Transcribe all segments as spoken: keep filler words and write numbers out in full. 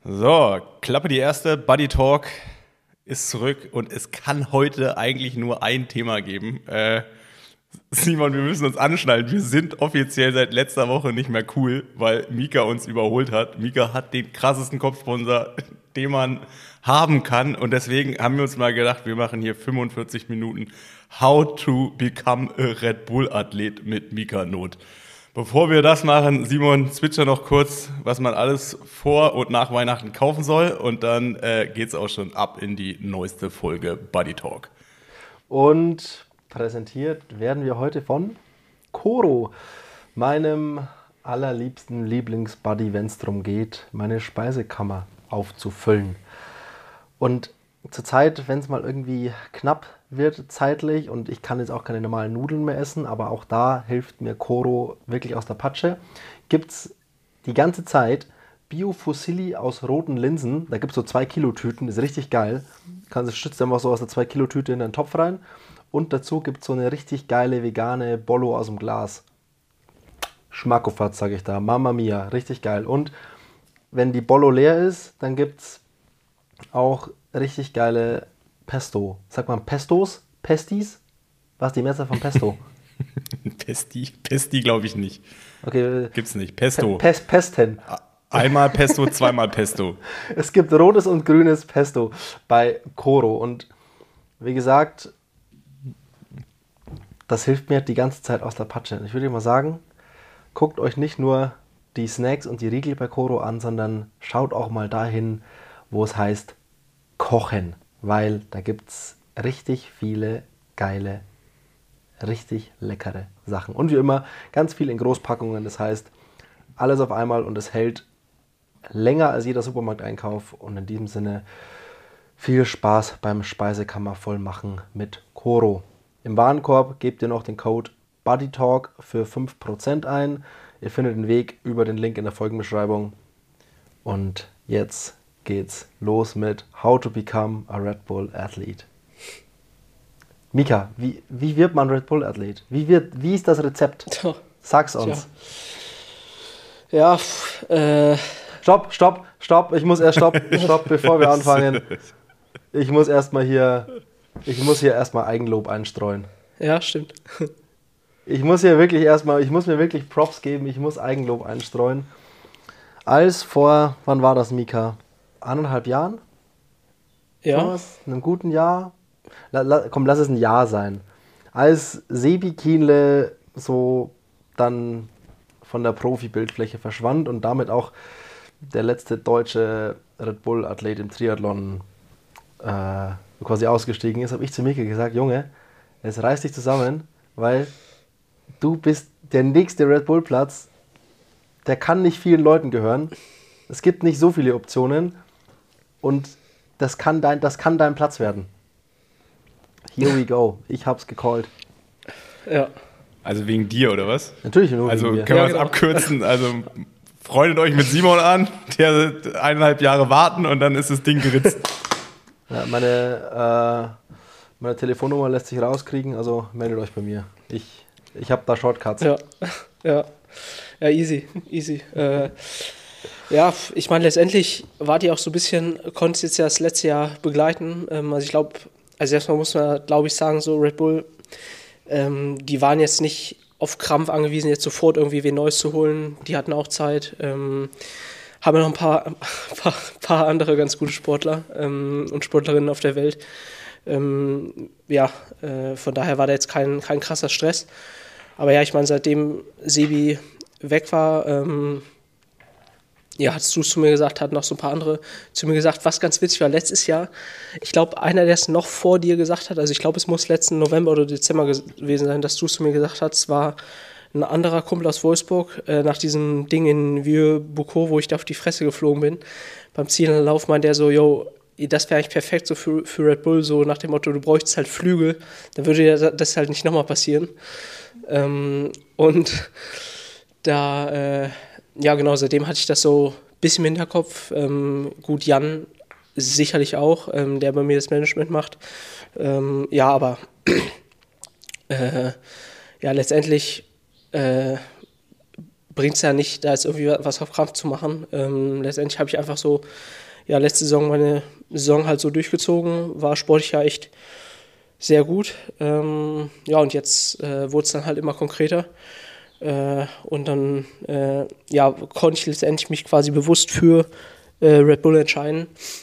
So, Klappe die erste, Buddy Talk ist zurück und es kann heute eigentlich nur ein Thema geben. Äh, Simon, wir müssen uns anschnallen. Wir sind offiziell seit letzter Woche nicht mehr cool, weil Mika uns überholt hat. Mika hat den krassesten Kopfsponsor, den man haben kann. Und deswegen haben wir uns mal gedacht, wir machen hier fünfundvierzig Minuten How to Become a Red Bull Athlet mit Mika Not. Bevor wir das machen, Simon, zwitscher noch kurz, was man alles vor und nach Weihnachten kaufen soll. Und dann äh, geht's auch schon ab in die neueste Folge Buddy Talk. Und präsentiert werden wir heute von Koro, meinem allerliebsten Lieblingsbuddy, wenn es darum geht, meine Speisekammer aufzufüllen. Und zur Zeit, wenn es mal irgendwie knapp wird zeitlich und ich kann jetzt auch keine normalen Nudeln mehr essen, aber auch da hilft mir Koro wirklich aus der Patsche, gibt es die ganze Zeit Bio-Fusilli aus roten Linsen. Da gibt es so zwei Kilo Tüten, ist richtig geil. Kannst du schützt einfach so aus der zwei Kilo Tüte in den Topf rein. Und dazu gibt es so eine richtig geile vegane Bollo aus dem Glas. Schmackofatz, sage ich da. Mamma mia, richtig geil. Und wenn die Bollo leer ist, dann gibt es auch richtig geile Pesto. Sagt man Pestos? Pestis? Was ist die Mehrzahl von Pesto? Pesti? Pesti glaube ich nicht. Okay. Gibt's nicht. Pesto. Pe- Pes- Pesten. Einmal Pesto, zweimal Pesto. Es gibt rotes und grünes Pesto bei Koro. Und wie gesagt, das hilft mir die ganze Zeit aus der Patsche. Ich würde mal sagen, guckt euch nicht nur die Snacks und die Riegel bei Koro an, sondern schaut auch mal dahin, wo es heißt Kochen. Weil da gibt es richtig viele geile, richtig leckere Sachen. Und wie immer, ganz viel in Großpackungen. Das heißt, alles auf einmal und es hält länger als jeder Supermarkteinkauf. Und in diesem Sinne viel Spaß beim Speisekammer vollmachen mit Koro. Im Warenkorb gebt ihr noch den Code BuddyTalk für fünf Prozent ein. Ihr findet den Weg über den Link in der Folgenbeschreibung. Und jetzt geht's los mit How to Become a Red Bull Athlete. Mika, wie, wie wird man Red Bull Athlet? Wie, wird, wie ist das Rezept? Sag's uns. Ja, pff, äh... Stopp, stopp, stopp. Ich muss erst stopp, stopp, bevor wir anfangen. Ich muss erstmal hier, ich muss hier erstmal Eigenlob einstreuen. Ja, stimmt. Ich muss hier wirklich erstmal, ich muss mir wirklich Props geben, ich muss Eigenlob einstreuen. Als vor, wann war das, Mika? Eineinhalb Jahren? Ja. Thomas, in einem guten Jahr? La, la, komm, lass es ein Jahr sein. Als Sebi Kienle so dann von der Profi-Bildfläche verschwand und damit auch der letzte deutsche Red Bull-Athlet im Triathlon äh, quasi ausgestiegen ist, habe ich zu Mika gesagt, Junge, jetzt reiß dich zusammen, weil du bist der nächste Red Bull-Platz, der kann nicht vielen Leuten gehören. Es gibt nicht so viele Optionen und das kann dein, das kann dein Platz werden. Here we go. Ich hab's gecallt. Ja. Also wegen dir, oder was? Natürlich nur Also wegen mir. können wir Ja, es genau. abkürzen. Also freundet euch mit Simon an, der eineinhalb Jahre warten und dann ist das Ding geritzt. Ja, meine, äh, meine Telefonnummer lässt sich rauskriegen, also meldet euch bei mir. Ich, ich habe da Shortcuts. Ja, ja. Ja, easy, easy. Äh, ja, ich meine, letztendlich wart ihr auch so ein bisschen, konntest jetzt ja das letzte Jahr begleiten. Ähm, also ich glaube, also erstmal muss man, glaube ich, sagen, so Red Bull, ähm, die waren jetzt nicht auf Krampf angewiesen, jetzt sofort irgendwie wen Neues zu holen. Die hatten auch Zeit. Ähm, haben noch ein paar, ein paar, paar andere ganz gute Sportler ähm, und Sportlerinnen auf der Welt. Ähm, ja, äh, von daher war da jetzt kein, kein krasser Stress. Aber ja, ich meine, seitdem Sebi weg war, ähm, ja, hast du es zu mir gesagt, hat noch so ein paar andere zu mir gesagt, was ganz witzig war, letztes Jahr, ich glaube, einer, der es noch vor dir gesagt hat, also ich glaube, es muss letzten November oder Dezember gewesen sein, dass du es zu mir gesagt hast, war ein anderer Kumpel aus Wolfsburg, äh, nach diesem Ding in Vieux-Boucau, wo ich da auf die Fresse geflogen bin, beim Zielanlauf meinte der so, yo, das wäre eigentlich perfekt so für, für Red Bull, so nach dem Motto, du bräuchtest halt Flügel, dann würde dir das halt nicht nochmal passieren. Ähm, und da, äh, ja genau, seitdem hatte ich das so ein bisschen im Hinterkopf. Ähm, gut, Jan sicherlich auch, ähm, der bei mir das Management macht. Ähm, ja, aber äh, ja, letztendlich äh, bringt es ja nicht, da jetzt irgendwie was auf Krampf zu machen. Ähm, letztendlich habe ich einfach so, ja, letzte Saison meine Saison halt so durchgezogen, war sportlich ja echt sehr gut. Ähm, ja, und jetzt äh, wurde es dann halt immer konkreter. Äh, und dann äh, ja, konnte ich letztendlich mich quasi bewusst für äh, Red Bull entscheiden,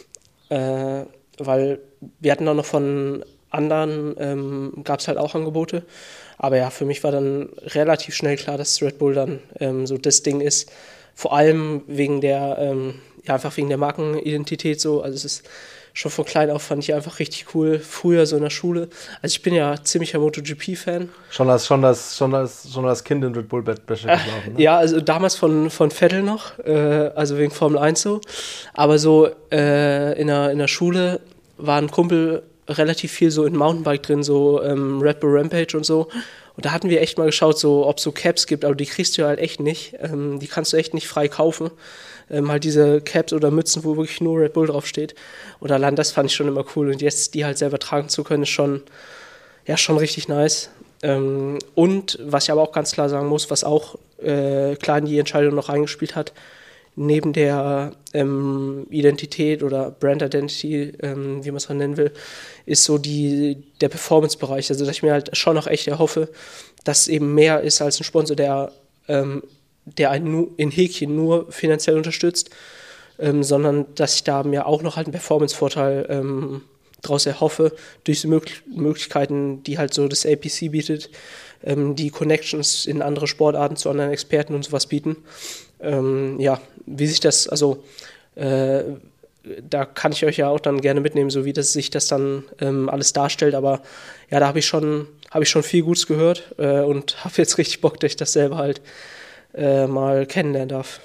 äh, weil wir hatten auch noch von anderen, ähm, gab es halt auch Angebote, aber ja, für mich war dann relativ schnell klar, dass Red Bull dann ähm, so das Ding ist, vor allem wegen der, ähm, ja, einfach wegen der Markenidentität so, also es ist schon von klein auf fand ich einfach richtig cool. Früher so in der Schule. Also ich bin ja ziemlicher MotoGP-Fan. Schon als, schon als, schon als, schon als Kind in Red Bull Bettwäsche geschlafen, ne? Ja, also damals von, von Vettel noch, äh, also wegen Formel eins so. Aber so äh, in, der, in der Schule war ein Kumpel relativ viel so in Mountainbike drin, so ähm, Red Bull Rampage und so. Und da hatten wir echt mal geschaut, so ob es so Caps gibt, aber die kriegst du halt echt nicht. Ähm, die kannst du echt nicht frei kaufen. Ähm, halt diese Caps oder Mützen, wo wirklich nur Red Bull draufsteht. Und allein das fand ich schon immer cool. Und jetzt die halt selber tragen zu können, ist schon, ja, schon richtig nice. Ähm, und was ich aber auch ganz klar sagen muss, was auch äh, klar in die Entscheidung noch eingespielt hat, neben der ähm, Identität oder Brand Identity, ähm, wie man es dann nennen will, ist so die, der Performance-Bereich. Also dass ich mir halt schon noch echt erhoffe, dass es eben mehr ist als ein Sponsor, der ähm, der einen nur, in Häkchen nur finanziell unterstützt, ähm, sondern dass ich da mir auch noch halt einen Performance-Vorteil ähm, daraus erhoffe, durch die Mög- Möglichkeiten, die halt so das A P C bietet, ähm, die Connections in andere Sportarten zu anderen Experten und sowas bieten. Ähm, ja, wie sich das, also äh, da kann ich euch ja auch dann gerne mitnehmen, so wie das sich das dann ähm, alles darstellt, aber ja, da habe ich schon, habe ich schon viel Gutes gehört äh, und habe jetzt richtig Bock, dass ich das selber halt Äh, mal kennenlernen darf.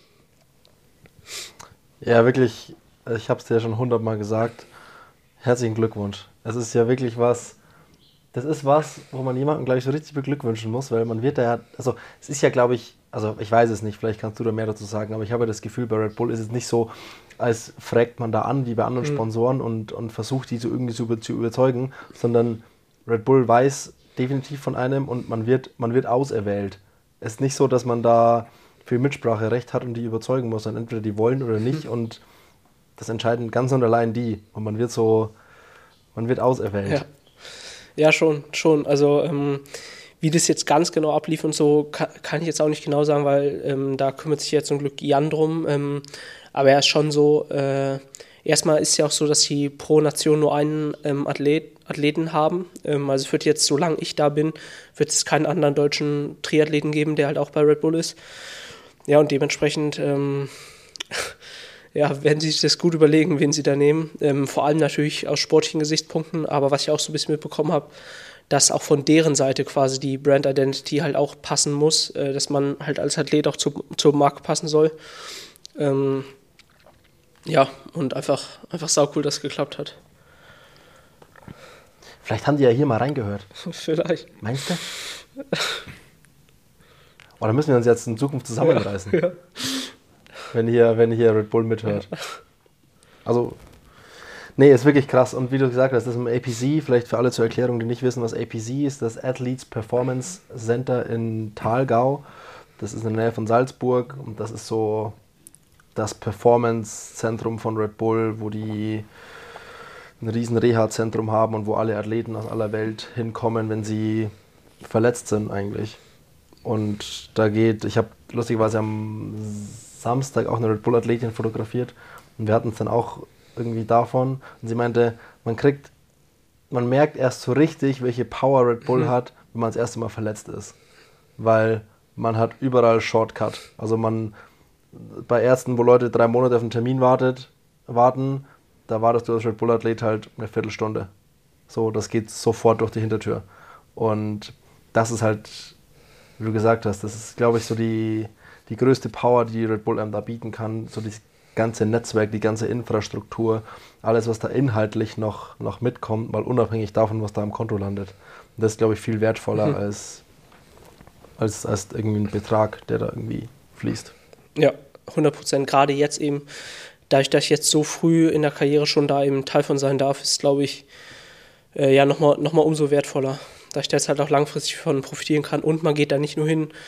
Ja, wirklich, ich habe es dir ja schon hundertmal gesagt, herzlichen Glückwunsch. Es ist ja wirklich was, das ist was, wo man jemanden, glaube ich, so richtig beglückwünschen muss, weil man wird da ja, also es ist ja, glaube ich, also ich weiß es nicht, vielleicht kannst du da mehr dazu sagen, aber ich habe das Gefühl, bei Red Bull ist es nicht so, als fragt man da an, wie bei anderen mhm. Sponsoren und, und versucht, die so irgendwie zu, zu überzeugen, sondern Red Bull weiß definitiv von einem und man wird, man wird auserwählt. Es ist nicht so, dass man da viel Mitspracherecht hat und die überzeugen muss, dann entweder die wollen oder nicht mhm. und das entscheiden ganz und allein die und man wird so, man wird auserwählt. Ja, ja schon, schon. Also ähm, wie das jetzt ganz genau ablief und so, kann, kann ich jetzt auch nicht genau sagen, weil ähm, da kümmert sich jetzt zum Glück Jan drum, ähm, aber er ist schon so, äh, erstmal ist es ja auch so, dass die pro Nation nur einen ähm, Athlet Athleten haben. Ähm, also es wird jetzt, solange ich da bin, wird es keinen anderen deutschen Triathleten geben, der halt auch bei Red Bull ist. Ja, und dementsprechend ähm, ja, werden sie sich das gut überlegen, wen sie da nehmen. Ähm, vor allem natürlich aus sportlichen Gesichtspunkten, aber was ich auch so ein bisschen mitbekommen habe, dass auch von deren Seite quasi die Brand Identity halt auch passen muss, äh, dass man halt als Athlet auch zu, zur Marke passen soll. Ähm, ja, und einfach, einfach saucool, dass es geklappt hat. Vielleicht haben die ja hier mal reingehört. Vielleicht. Meinst du? Oder müssen wir uns jetzt in Zukunft zusammenreißen? Ja, ja. Wenn hier, wenn hier Red Bull mithört. Ja. Also, nee, ist wirklich krass. Und wie du gesagt hast, das ist im A P C, vielleicht für alle zur Erklärung, die nicht wissen, was A P C ist, das Athletes Performance Center in Thalgau. Das ist in der Nähe von Salzburg und das ist so das Performance-Zentrum von Red Bull, wo die ein riesen Reha-Zentrum haben und wo alle Athleten aus aller Welt hinkommen, wenn sie verletzt sind eigentlich. Und da geht, ich habe lustigerweise am Samstag auch eine Red Bull-Athletin fotografiert und wir hatten es dann auch irgendwie davon und sie meinte, man kriegt, man merkt erst so richtig, welche Power Red Bull mhm. hat, wenn man das erste Mal verletzt ist. Weil man hat überall Shortcut. Also man, bei Ärzten, wo Leute drei Monate auf einen Termin wartet, warten, da wartest du als Red Bull-Athlet halt eine Viertelstunde. So, das geht sofort durch die Hintertür. Und das ist halt, wie du gesagt hast, das ist, glaube ich, so die, die größte Power, die Red Bull einem da bieten kann. So das ganze Netzwerk, die ganze Infrastruktur, alles, was da inhaltlich noch, noch mitkommt, mal unabhängig davon, was da am Konto landet. Und das ist, glaube ich, viel wertvoller mhm. als, als, als irgendwie ein Betrag, der da irgendwie fließt. Ja, hundert Prozent. Gerade jetzt eben, dadurch, dass ich jetzt so früh in der Karriere schon da eben Teil von sein darf, ist, glaube ich, äh, ja nochmal noch mal umso wertvoller. Da ich da jetzt halt auch langfristig von profitieren kann. Und man geht da nicht nur hin,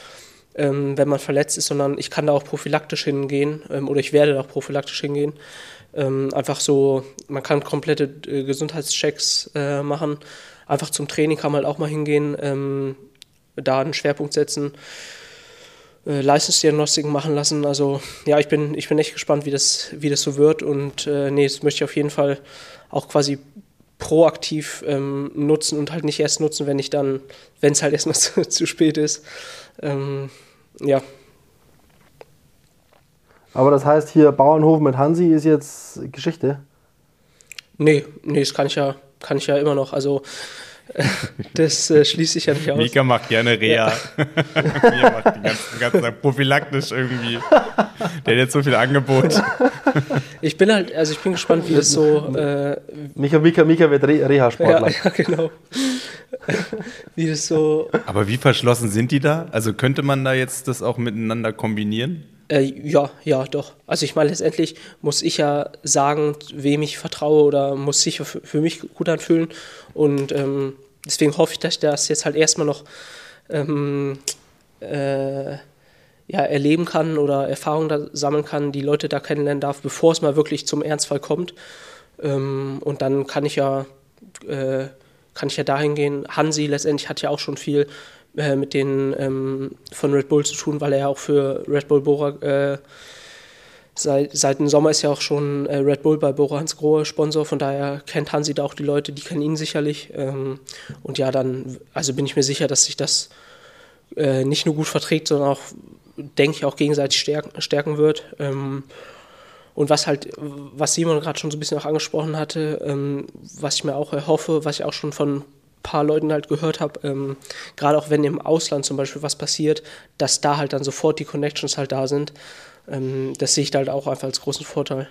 ähm, wenn man verletzt ist, sondern ich kann da auch prophylaktisch hingehen ähm, oder ich werde da auch prophylaktisch hingehen. Ähm, einfach so, man kann komplette äh, Gesundheitschecks äh, machen. Einfach zum Training kann man halt auch mal hingehen, ähm, da einen Schwerpunkt setzen, äh, Leistungsdiagnostiken machen lassen. Also ja, ich bin, ich bin echt gespannt, wie das, wie das so wird. Und äh, nee, das möchte ich auf jeden Fall auch quasi proaktiv ähm, nutzen und halt nicht erst nutzen, wenn ich dann, wenn es halt erstmal zu, zu spät ist. Ähm, ja. Aber das heißt, hier Bauernhof mit Hansi ist jetzt Geschichte? Nee, nee, das kann ich ja, kann ich ja immer noch. Also das äh, schließt sich ja nicht aus. Mika macht gerne Reha. Ja. Mika macht den ganzen, ganzen Tag prophylaktisch irgendwie. Der hat jetzt so viel Angebot. Ich bin halt, also ich bin gespannt, wie das so... Äh, Mika, Mika, Mika wird Re- Reha-Sportler. Ja, ja, genau. Wie das so... Aber wie verschlossen sind die da? Also könnte man da jetzt das auch miteinander kombinieren? Äh, ja, ja, doch. Also ich meine, letztendlich muss ich ja sagen, wem ich vertraue oder muss sich für, für mich gut anfühlen. Und ähm, deswegen hoffe ich, dass ich das jetzt halt erstmal noch ähm, äh, ja, erleben kann oder Erfahrungen da sammeln kann, die Leute da kennenlernen darf, bevor es mal wirklich zum Ernstfall kommt. Ähm, und dann kann ich ja äh, kann ich ja dahin gehen. Hansi letztendlich hat ja auch schon viel äh, mit denen ähm, von Red Bull zu tun, weil er ja auch für Red Bull Bora äh, seit, seit dem Sommer ist ja auch schon äh, Red Bull bei Bora Hansgrohe Sponsor, von daher kennt Hansi da auch die Leute, die kennen ihn sicherlich. Ähm, und ja, dann, also bin ich mir sicher, dass sich das äh, nicht nur gut verträgt, sondern auch, denke ich, auch gegenseitig stärken, stärken wird. Ähm, Und was halt, was Simon gerade schon so ein bisschen auch angesprochen hatte, ähm, was ich mir auch erhoffe, was ich auch schon von ein paar Leuten halt gehört habe, ähm, gerade auch wenn im Ausland zum Beispiel was passiert, dass da halt dann sofort die Connections halt da sind. Ähm, das sehe ich da halt auch einfach als großen Vorteil.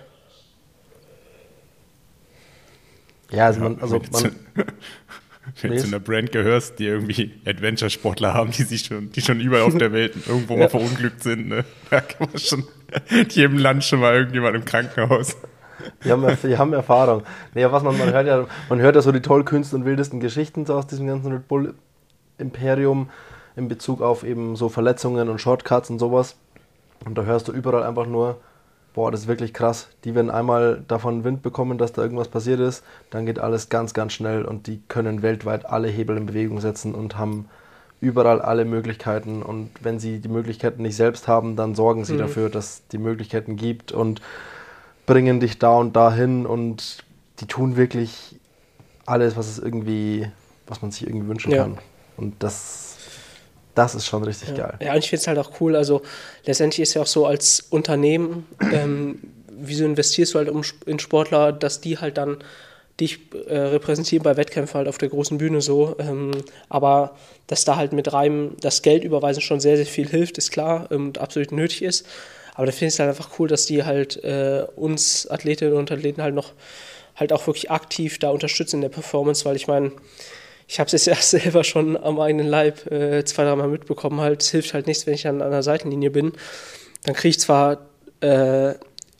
Ja, also man, also man wenn du zu einer Brand gehörst, die irgendwie Adventure-Sportler haben, die sich schon, die schon überall auf der Welt irgendwo mal ja. verunglückt sind, ne? Da kann man schon jedem Land schon mal irgendjemand im Krankenhaus. Die haben, die haben Erfahrung. Naja, was man, man hört ja, man hört ja so die tollkühnsten und wildesten Geschichten so aus diesem ganzen Red Bull Imperium in Bezug auf eben so Verletzungen und Shortcuts und sowas. Und da hörst du überall einfach nur, boah, das ist wirklich krass. Die werden einmal davon Wind bekommen, dass da irgendwas passiert ist, dann geht alles ganz, ganz schnell und die können weltweit alle Hebel in Bewegung setzen und haben überall alle Möglichkeiten. Und wenn sie die Möglichkeiten nicht selbst haben, dann sorgen sie mhm. dafür, dass es die Möglichkeiten gibt und bringen dich da und dahin und die tun wirklich alles, was es irgendwie, was man sich irgendwie wünschen ja. kann. Und das, das ist schon richtig ja. geil. Ja, und ich finde es halt auch cool, also letztendlich ist ja auch so als Unternehmen, ähm, wieso investierst du halt in Sportler, dass die halt dann dich äh, repräsentieren bei Wettkämpfen halt auf der großen Bühne so, ähm, aber dass da halt mit rein das Geld überweisen schon sehr, sehr viel hilft, ist klar und absolut nötig ist. Aber da finde ich es halt einfach cool, dass die halt äh, uns Athletinnen und Athleten halt noch halt auch wirklich aktiv da unterstützen in der Performance, weil ich meine, ich habe es jetzt ja selber schon am eigenen Leib äh, zwei, dreimal mitbekommen, halt, es hilft halt nichts, wenn ich dann an der Seitenlinie bin. Dann kriege ich zwar äh,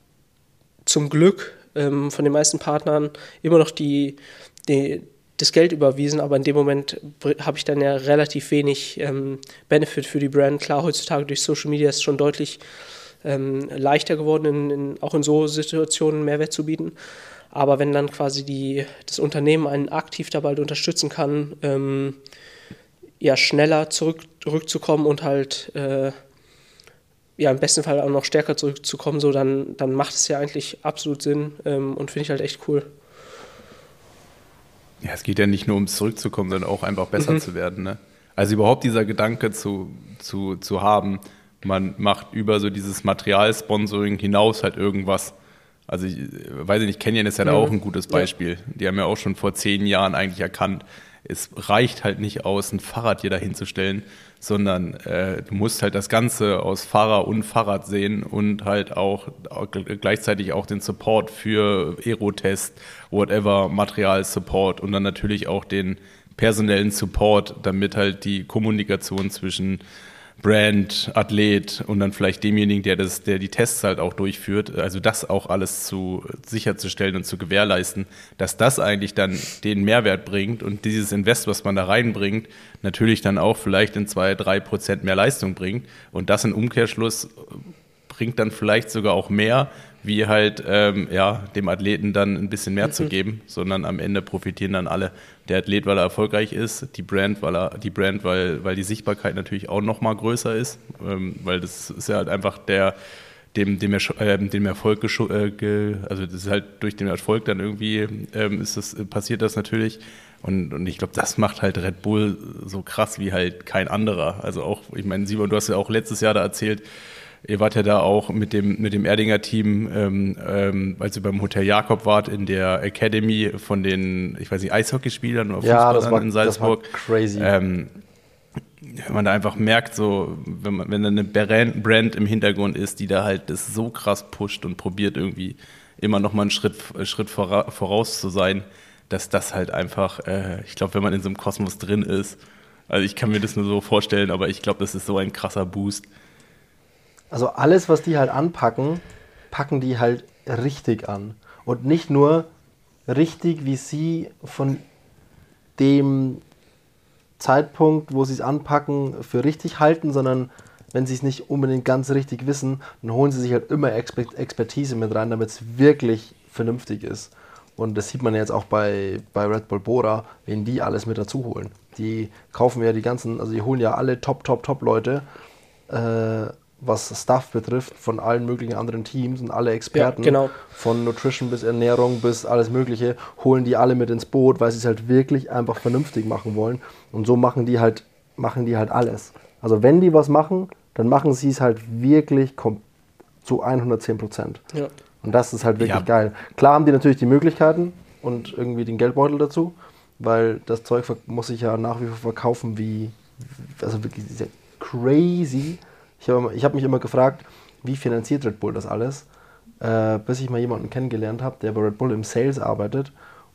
zum Glück ähm, von den meisten Partnern immer noch die, die, das Geld überwiesen, aber in dem Moment habe ich dann ja relativ wenig ähm, Benefit für die Brand. Klar, heutzutage durch Social Media ist es schon deutlich Ähm, leichter geworden, in, in, auch in so Situationen Mehrwert zu bieten. Aber wenn dann quasi die, das Unternehmen einen aktiv dabei unterstützen kann, ähm, ja, schneller zurück, zurückzukommen und halt äh, ja, im besten Fall auch noch stärker zurückzukommen, so, dann, dann macht es ja eigentlich absolut Sinn ähm, und finde ich halt echt cool. Ja, es geht ja nicht nur ums Zurückzukommen, sondern auch einfach besser Mhm. zu werden. Ne? Also überhaupt dieser Gedanke zu, zu, zu haben, man macht über so dieses Materialsponsoring hinaus halt irgendwas. Also ich weiß nicht, Canyon ist ja da Mhm. auch ein gutes Beispiel. Die haben ja auch schon vor zehn Jahren eigentlich erkannt, es reicht halt nicht aus, ein Fahrrad hier dahin zu stellen, sondern äh, du musst halt das Ganze aus Fahrer und Fahrrad sehen und halt auch, auch gleichzeitig auch den Support für Aerotest, whatever, Materialsupport und dann natürlich auch den personellen Support, damit halt die Kommunikation zwischen Brand, Athlet und dann vielleicht demjenigen, der das, der die Tests halt auch durchführt, also das auch alles zu sicherzustellen und zu gewährleisten, dass das eigentlich dann den Mehrwert bringt und dieses Invest, was man da reinbringt, natürlich dann auch vielleicht in zwei, drei Prozent mehr Leistung bringt und das im Umkehrschluss bringt dann vielleicht sogar auch mehr, wie halt ähm, ja, dem Athleten dann ein bisschen mehr mhm. zu geben, sondern am Ende profitieren dann alle. Der Athlet, weil er erfolgreich ist, die Brand, weil er die Brand, weil, weil die Sichtbarkeit natürlich auch noch mal größer ist, ähm, weil das ist ja halt einfach der dem dem, äh, dem Erfolg äh, ge, also das ist halt durch den Erfolg dann irgendwie ähm, ist das passiert das natürlich und und ich glaube, das macht halt Red Bull so krass wie halt kein anderer. Also auch, ich meine, Simon, du hast ja auch letztes Jahr da erzählt. Ihr wart ja da auch mit dem, mit dem Erdinger Team, ähm, ähm, als ihr beim Hotel Jakob wart, in der Academy von den, ich weiß nicht, Eishockeyspielern oder ja, Fußballern war, in Salzburg. Das war crazy. Ähm, wenn man da einfach merkt, so, wenn man, wenn da eine Brand im Hintergrund ist, die da halt das so krass pusht und probiert irgendwie immer noch mal einen Schritt, Schritt vora, voraus zu sein, dass das halt einfach, äh, ich glaube, wenn man in so einem Kosmos drin ist, also ich kann mir das nur so vorstellen, aber ich glaube, das ist so ein krasser Boost. Also alles, was die halt anpacken, packen die halt richtig an. Und nicht nur richtig, wie sie von dem Zeitpunkt, wo sie es anpacken, für richtig halten, sondern wenn sie es nicht unbedingt ganz richtig wissen, dann holen sie sich halt immer Exper- Expertise mit rein, damit es wirklich vernünftig ist. Und das sieht man jetzt auch bei, bei Red Bull Bora, wen die alles mit dazu holen. Die kaufen ja die ganzen, also die holen ja alle Top, Top, Top Leute, äh, was Stuff betrifft, von allen möglichen anderen Teams und alle Experten, ja, genau. von Nutrition bis Ernährung bis alles mögliche, holen die alle mit ins Boot, weil sie es halt wirklich einfach vernünftig machen wollen. Und so machen die halt, machen die halt alles. Also wenn die was machen, dann machen sie es halt wirklich kom- zu hundertzehn Prozent. Ja. Und das ist halt wirklich ja. geil. Klar haben die natürlich die Möglichkeiten und irgendwie den Geldbeutel dazu, weil das Zeug muss sich ja nach wie vor verkaufen wie, also wirklich crazy. Ich habe ich hab mich immer gefragt, wie finanziert Red Bull das alles, äh, bis ich mal jemanden kennengelernt habe, der bei Red Bull im Sales arbeitet.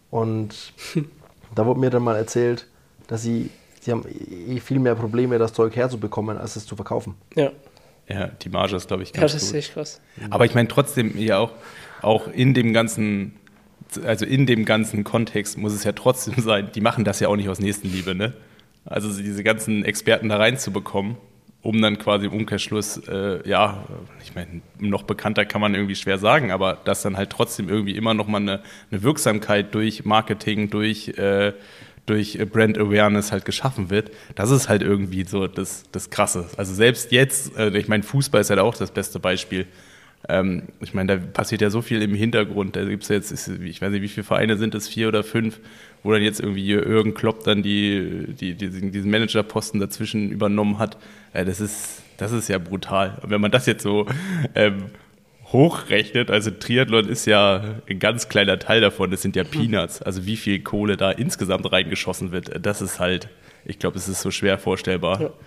Und da wurde mir dann mal erzählt, dass sie, sie haben eh viel mehr Probleme, das Zeug herzubekommen, als es zu verkaufen. Ja. Ja, die Marge ist, glaube ich, ganz Ja, das gut. ist echt krass. Aber ich meine trotzdem ja auch, auch in dem ganzen, also in dem ganzen Kontext muss es ja trotzdem sein, die machen das ja auch nicht aus Nächstenliebe, ne? Also diese ganzen Experten da reinzubekommen, um dann quasi im Umkehrschluss, äh, ja, ich meine, noch bekannter kann man irgendwie schwer sagen, aber dass dann halt trotzdem irgendwie immer noch mal eine, eine Wirksamkeit durch Marketing, durch, äh, durch Brand Awareness halt geschaffen wird, das ist halt irgendwie so das, das Krasse. Also selbst jetzt, äh, ich meine, Fußball ist halt auch das beste Beispiel. Ähm, ich meine, da passiert ja so viel im Hintergrund. Da gibt es jetzt, ich weiß nicht, wie viele Vereine sind es, vier oder fünf, wo dann jetzt irgendwie Jürgen Klopp dann die, die, diesen, diesen Managerposten dazwischen übernommen hat. Äh, das ist, das ist ja brutal. Und wenn man das jetzt so ähm, hochrechnet, also Triathlon ist ja ein ganz kleiner Teil davon, das sind ja Peanuts. Also wie viel Kohle da insgesamt reingeschossen wird, das ist halt, ich glaube, es ist so schwer vorstellbar. Ja.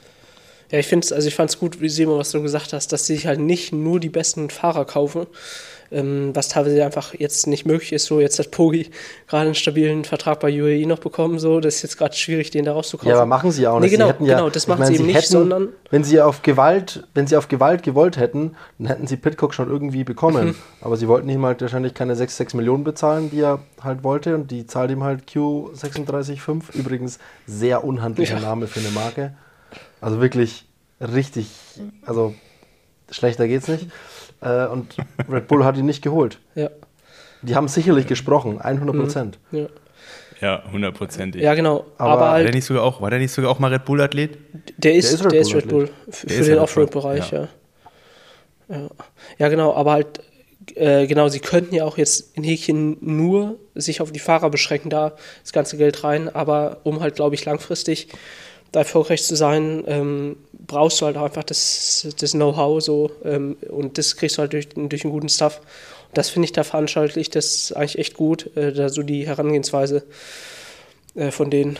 Ja, ich finde es, also ich fand es gut, wie Simon, was du gesagt hast, dass sie sich halt nicht nur die besten Fahrer kaufen, ähm, was teilweise einfach jetzt nicht möglich ist. So, jetzt hat Poggi gerade einen stabilen Vertrag bei U A E noch bekommen, so, das ist jetzt gerade schwierig, den da rauszukaufen. Ja, aber machen sie auch nicht. Nee, genau, sie hätten ja, genau, das machen ich mein, sie eben sie nicht, hätten, sondern... Wenn sie auf Gewalt, wenn sie auf Gewalt gewollt hätten, dann hätten sie Pidcock schon irgendwie bekommen. Mhm. Aber sie wollten ihm halt wahrscheinlich keine sechs, sechs Millionen bezahlen, die er halt wollte, und die zahlt ihm halt Q sechsunddreißig Komma fünf. Übrigens sehr unhandlicher Ja. Name für eine Marke. Also wirklich richtig, also schlechter geht's nicht. Äh, und Red Bull hat ihn nicht geholt. Ja. Die haben sicherlich gesprochen, hundert Prozent. Ja. Ja, hundertprozentig. Ja, genau, Aber aber, War halt, der nicht sogar auch, war der nicht sogar auch mal Red Bull-Athlet? der ist, ist Red der ist Bull Red Bull, Athlet. für, Der für ist den Red Bull, Offroad-Bereich, ja. Ja. Ja, genau, aber halt, äh, genau, sie könnten ja auch jetzt in Häkchen nur sich auf die Fahrer beschränken, da das ganze Geld rein, aber um halt, glaube ich, langfristig da erfolgreich zu sein, ähm, brauchst du halt auch einfach das, das Know-how so, ähm, und das kriegst du halt durch, durch einen guten Stuff. Und das finde ich da veranstaltlich, das ist eigentlich echt gut, äh, da so die Herangehensweise äh, von denen.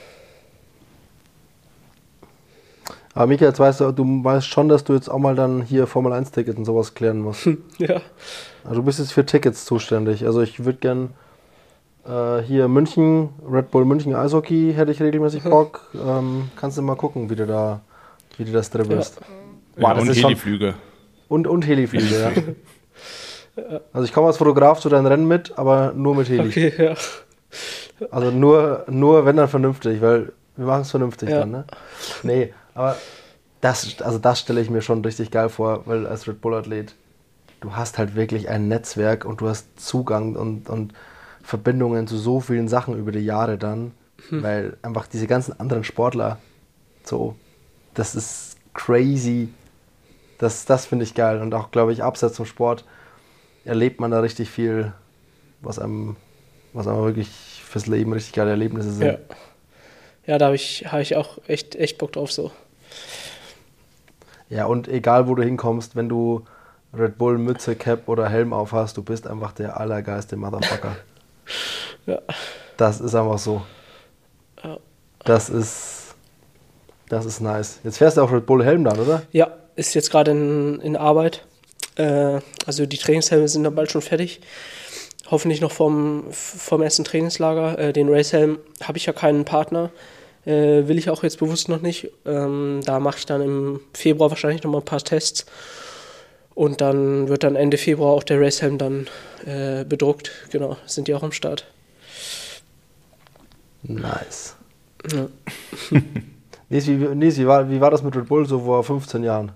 Aber Mika, jetzt weißt du, du weißt schon, dass du jetzt auch mal dann hier Formel eins Tickets und sowas klären musst. Ja. Also du bist jetzt für Tickets zuständig. Also ich würde gern äh, hier München, Red Bull München Eishockey, hätte ich regelmäßig Bock. Ähm, kannst du mal gucken, wie du da wie du das dribbelst. Ja. Boah, Ja, das und ist schon- Heliflüge. Und, und Heliflüge, ja. Also ich komme als Fotograf zu deinen Rennen mit, aber nur mit Heli. Okay, ja. Also nur, nur wenn dann vernünftig, weil wir machen es vernünftig Ja. dann, ne? Nee, aber das, also das stelle ich mir schon richtig geil vor, weil als Red Bull-Athlet, du hast halt wirklich ein Netzwerk und du hast Zugang und, und Verbindungen zu so vielen Sachen über die Jahre dann, Hm. weil einfach diese ganzen anderen Sportler, so, das ist crazy. Das, das finde ich geil. Und auch, glaube ich, abseits vom Sport erlebt man da richtig viel, was einem, was einem wirklich fürs Leben richtig geile Erlebnisse sind. Ja, ja da habe ich, hab ich auch echt, echt Bock drauf so. Ja, und egal wo du hinkommst, wenn du Red Bull, Mütze, Cap oder Helm auf hast, du bist einfach der allergeilste Motherfucker. Ja. Das ist einfach so. Ja. Das ist, das ist nice. Jetzt fährst du auch Red Bull Helm dann, oder? Ja, ist jetzt gerade in, in Arbeit. Äh, also die Trainingshelme sind dann bald schon fertig. Hoffentlich noch vom, vom ersten Trainingslager. Äh, den Racehelm habe ich ja keinen Partner. Äh, will ich auch jetzt bewusst noch nicht. Ähm, da mache ich dann im Februar wahrscheinlich noch mal ein paar Tests. Und dann wird dann Ende Februar auch der Racehelm dann äh, bedruckt. Genau, sind die auch am Start. Nice. Ja. Nies, wie, Nies, wie, war, wie war das mit Red Bull so vor fünfzehn Jahren?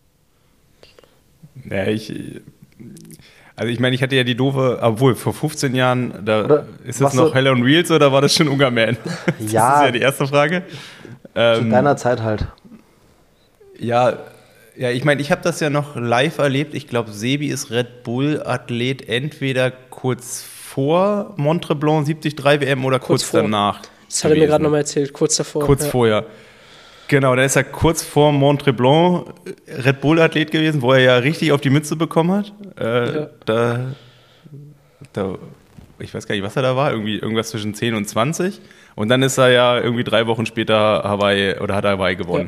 Ja, ich. Also ich meine, ich hatte ja die doofe, obwohl vor fünfzehn Jahren, da Oder ist was das noch so- Hell on Wheels oder war das schon Ungarman? Das Ja. ist ja die erste Frage. Zu Ähm, deiner Zeit halt. ja, ja, ich meine, ich habe das ja noch live erlebt. Ich glaube, Sebi ist Red Bull-Athlet entweder kurz vor Mont-Tremblant siebzig drei W M oder kurz, Kurz vor. danach. Das hat er mir gewesen. gerade nochmal erzählt, kurz davor. Kurz ja. vorher. Genau, da ist er kurz vor Mont-Tremblant Red Bull-Athlet gewesen, wo er ja richtig auf die Mütze bekommen hat. Äh, Ja. da, da, ich weiß gar nicht, was er da war, irgendwie irgendwas zwischen zehn und zwanzig. Und dann ist er ja irgendwie drei Wochen später Hawaii oder hat Hawaii gewonnen.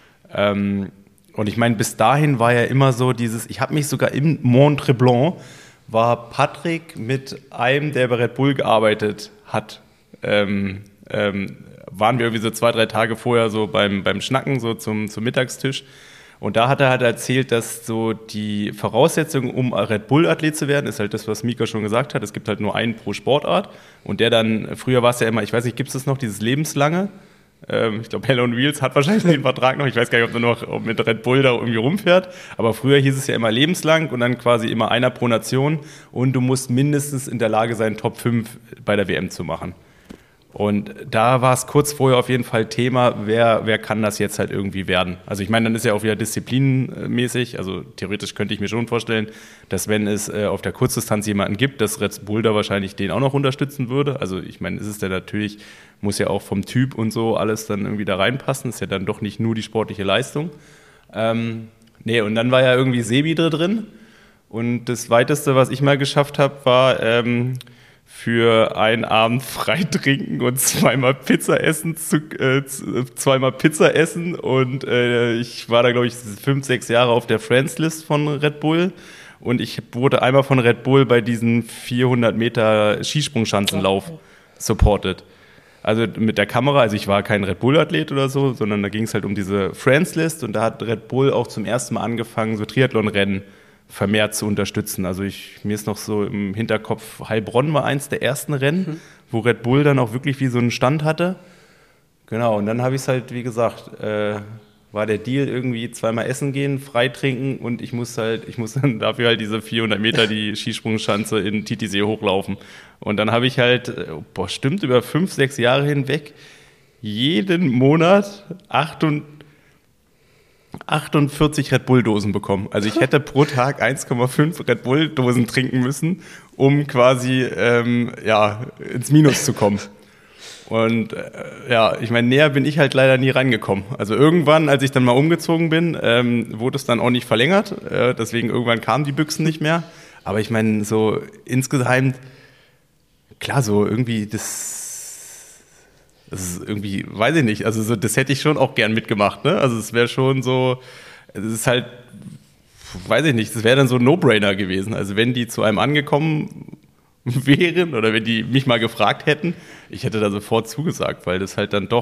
Ähm, und ich meine, bis dahin war ja immer so dieses, ich habe mich sogar im Mont-Tremblant, war Patrick mit einem, der bei Red Bull gearbeitet hat, ähm, ähm, waren wir irgendwie so zwei, drei Tage vorher so beim, beim Schnacken, so zum, zum Mittagstisch. Und da hat er halt erzählt, dass so die Voraussetzung, um Red Bull-Athlet zu werden, ist halt das, was Mika schon gesagt hat. Es gibt halt nur einen pro Sportart. Und der dann, früher war es ja immer, ich weiß nicht, gibt es das noch, dieses lebenslange? Ähm, ich glaube, Hell on Wheels hat wahrscheinlich den Vertrag noch. Ich weiß gar nicht, ob er noch ob mit Red Bull da irgendwie rumfährt. Aber früher hieß es ja immer lebenslang und dann quasi immer einer pro Nation. Und du musst mindestens in der Lage sein, Top fünf bei der W M zu machen. Und da war es kurz vorher auf jeden Fall Thema, wer, wer kann das jetzt halt irgendwie werden. Also ich meine, dann ist ja auch wieder disziplinmäßig, also theoretisch könnte ich mir schon vorstellen, dass wenn es äh, auf der Kurzdistanz jemanden gibt, dass Red Bull da wahrscheinlich den auch noch unterstützen würde. Also ich meine, ist es ja natürlich, muss ja auch vom Typ und so alles dann irgendwie da reinpassen, ist ja dann doch nicht nur die sportliche Leistung. Ähm, nee, und dann war ja irgendwie Sebi da drin und das Weiteste, was ich mal geschafft habe, war... Ähm, für einen Abend frei trinken und zweimal Pizza essen, zu, äh, zweimal Pizza essen und äh, ich war da, glaube ich, fünf, sechs Jahre auf der Friends-List von Red Bull und ich wurde einmal von Red Bull bei diesem vierhundert Meter Skisprungschanzenlauf supported. Also mit der Kamera, also ich war kein Red Bull-Athlet oder so, sondern da ging es halt um diese Friends-List und da hat Red Bull auch zum ersten Mal angefangen, so Triathlon-Rennen vermehrt zu unterstützen. Also ich, mir ist noch so im Hinterkopf, Heilbronn war eins der ersten Rennen, mhm. wo Red Bull dann auch wirklich wie so einen Stand hatte. Genau, und dann habe ich es halt, wie gesagt, äh, war der Deal irgendwie zweimal essen gehen, frei trinken und ich muss halt, ich muss dann dafür halt diese vierhundert Meter die Skisprungschanze in Titisee hochlaufen. Und dann habe ich halt, boah, stimmt, über fünf, sechs Jahre hinweg jeden Monat achtundvierzig Red Bull-Dosen bekommen. Also ich hätte pro Tag eins Komma fünf Red Bull-Dosen trinken müssen, um quasi ähm, ja, ins Minus zu kommen. Und äh, ja, ich meine, näher bin ich halt leider nie rangekommen. Also irgendwann, als ich dann mal umgezogen bin, ähm, wurde es dann auch nicht verlängert. Äh, deswegen irgendwann kamen die Büchsen nicht mehr. Aber ich meine, so insgesamt, klar, so irgendwie das... Das ist irgendwie, weiß ich nicht, also so, das hätte ich schon auch gern mitgemacht, ne? Also es wäre schon so, es ist halt, weiß ich nicht, das wäre dann so ein No-Brainer gewesen. Also wenn die zu einem angekommen wären oder wenn die mich mal gefragt hätten, ich hätte da sofort zugesagt, weil das halt dann doch,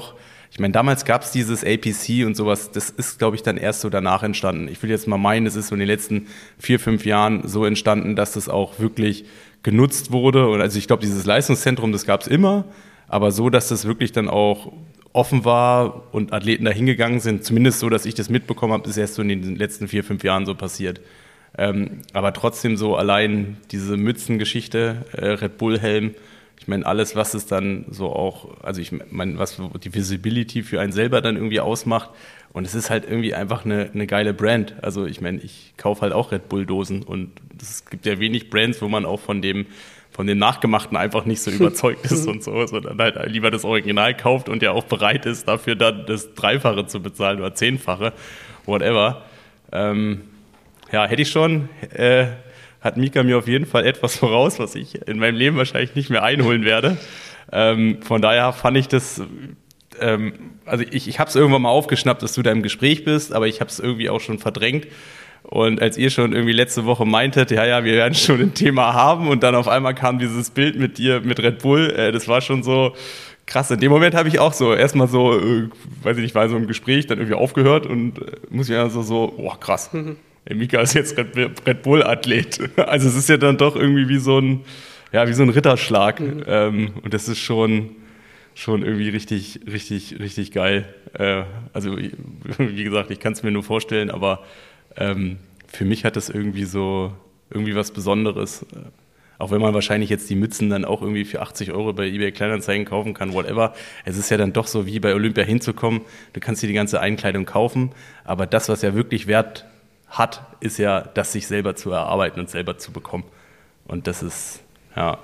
ich meine, damals gab es dieses A P C und sowas, das ist, glaube ich, dann erst so danach entstanden. Ich will jetzt mal meinen, es ist so in den letzten vier, fünf Jahren so entstanden, dass das auch wirklich genutzt wurde. Und also ich glaube, dieses Leistungszentrum, das gab es immer, aber so, dass das wirklich dann auch offen war und Athleten da hingegangen sind, zumindest so, dass ich das mitbekommen habe, ist erst so in den letzten vier, fünf Jahren so passiert. Ähm, aber trotzdem so allein diese Mützengeschichte, äh, Red Bull-Helm, ich meine, alles, was es dann so auch, also ich meine, was die Visibility für einen selber dann irgendwie ausmacht. Und es ist halt irgendwie einfach eine, eine geile Brand. Also ich meine, ich kaufe halt auch Red Bull-Dosen und es gibt ja wenig Brands, wo man auch von dem, von dem Nachgemachten einfach nicht so überzeugt ist und so, sondern halt lieber das Original kauft und ja auch bereit ist, dafür dann das Dreifache zu bezahlen oder Zehnfache, whatever. Ähm, ja, hätte ich schon, äh, hat Mika mir auf jeden Fall etwas voraus, was ich in meinem Leben wahrscheinlich nicht mehr einholen werde. Ähm, von daher fand ich das, ähm, also ich, ich habe es irgendwann mal aufgeschnappt, dass du da im Gespräch bist, aber ich habe es irgendwie auch schon verdrängt. Und als ihr schon irgendwie letzte Woche meintet, ja, ja, wir werden schon ein Thema haben und dann auf einmal kam dieses Bild mit dir, mit Red Bull, äh, das war schon so krass. In dem Moment habe ich auch so erstmal so, äh, weiß ich nicht, war so im Gespräch, dann irgendwie aufgehört und äh, muss ich ja so, so, boah, krass. Mhm. Der Mika ist jetzt Red, Red Bull-Athlet. Also es ist ja dann doch irgendwie wie so ein, ja, wie so ein Ritterschlag. Mhm. Ähm, und das ist schon, schon irgendwie richtig, richtig, richtig geil. Äh, also wie gesagt, ich kann es mir nur vorstellen, aber ähm, für mich hat das irgendwie so, irgendwie was Besonderes. Auch wenn man wahrscheinlich jetzt die Mützen dann auch irgendwie für achtzig Euro bei eBay Kleinanzeigen kaufen kann, whatever. Es ist ja dann doch so, wie bei Olympia hinzukommen. Du kannst dir die ganze Einkleidung kaufen, aber das, was ja wirklich Wert hat, ist ja, das sich selber zu erarbeiten und selber zu bekommen. Und das ist, ja.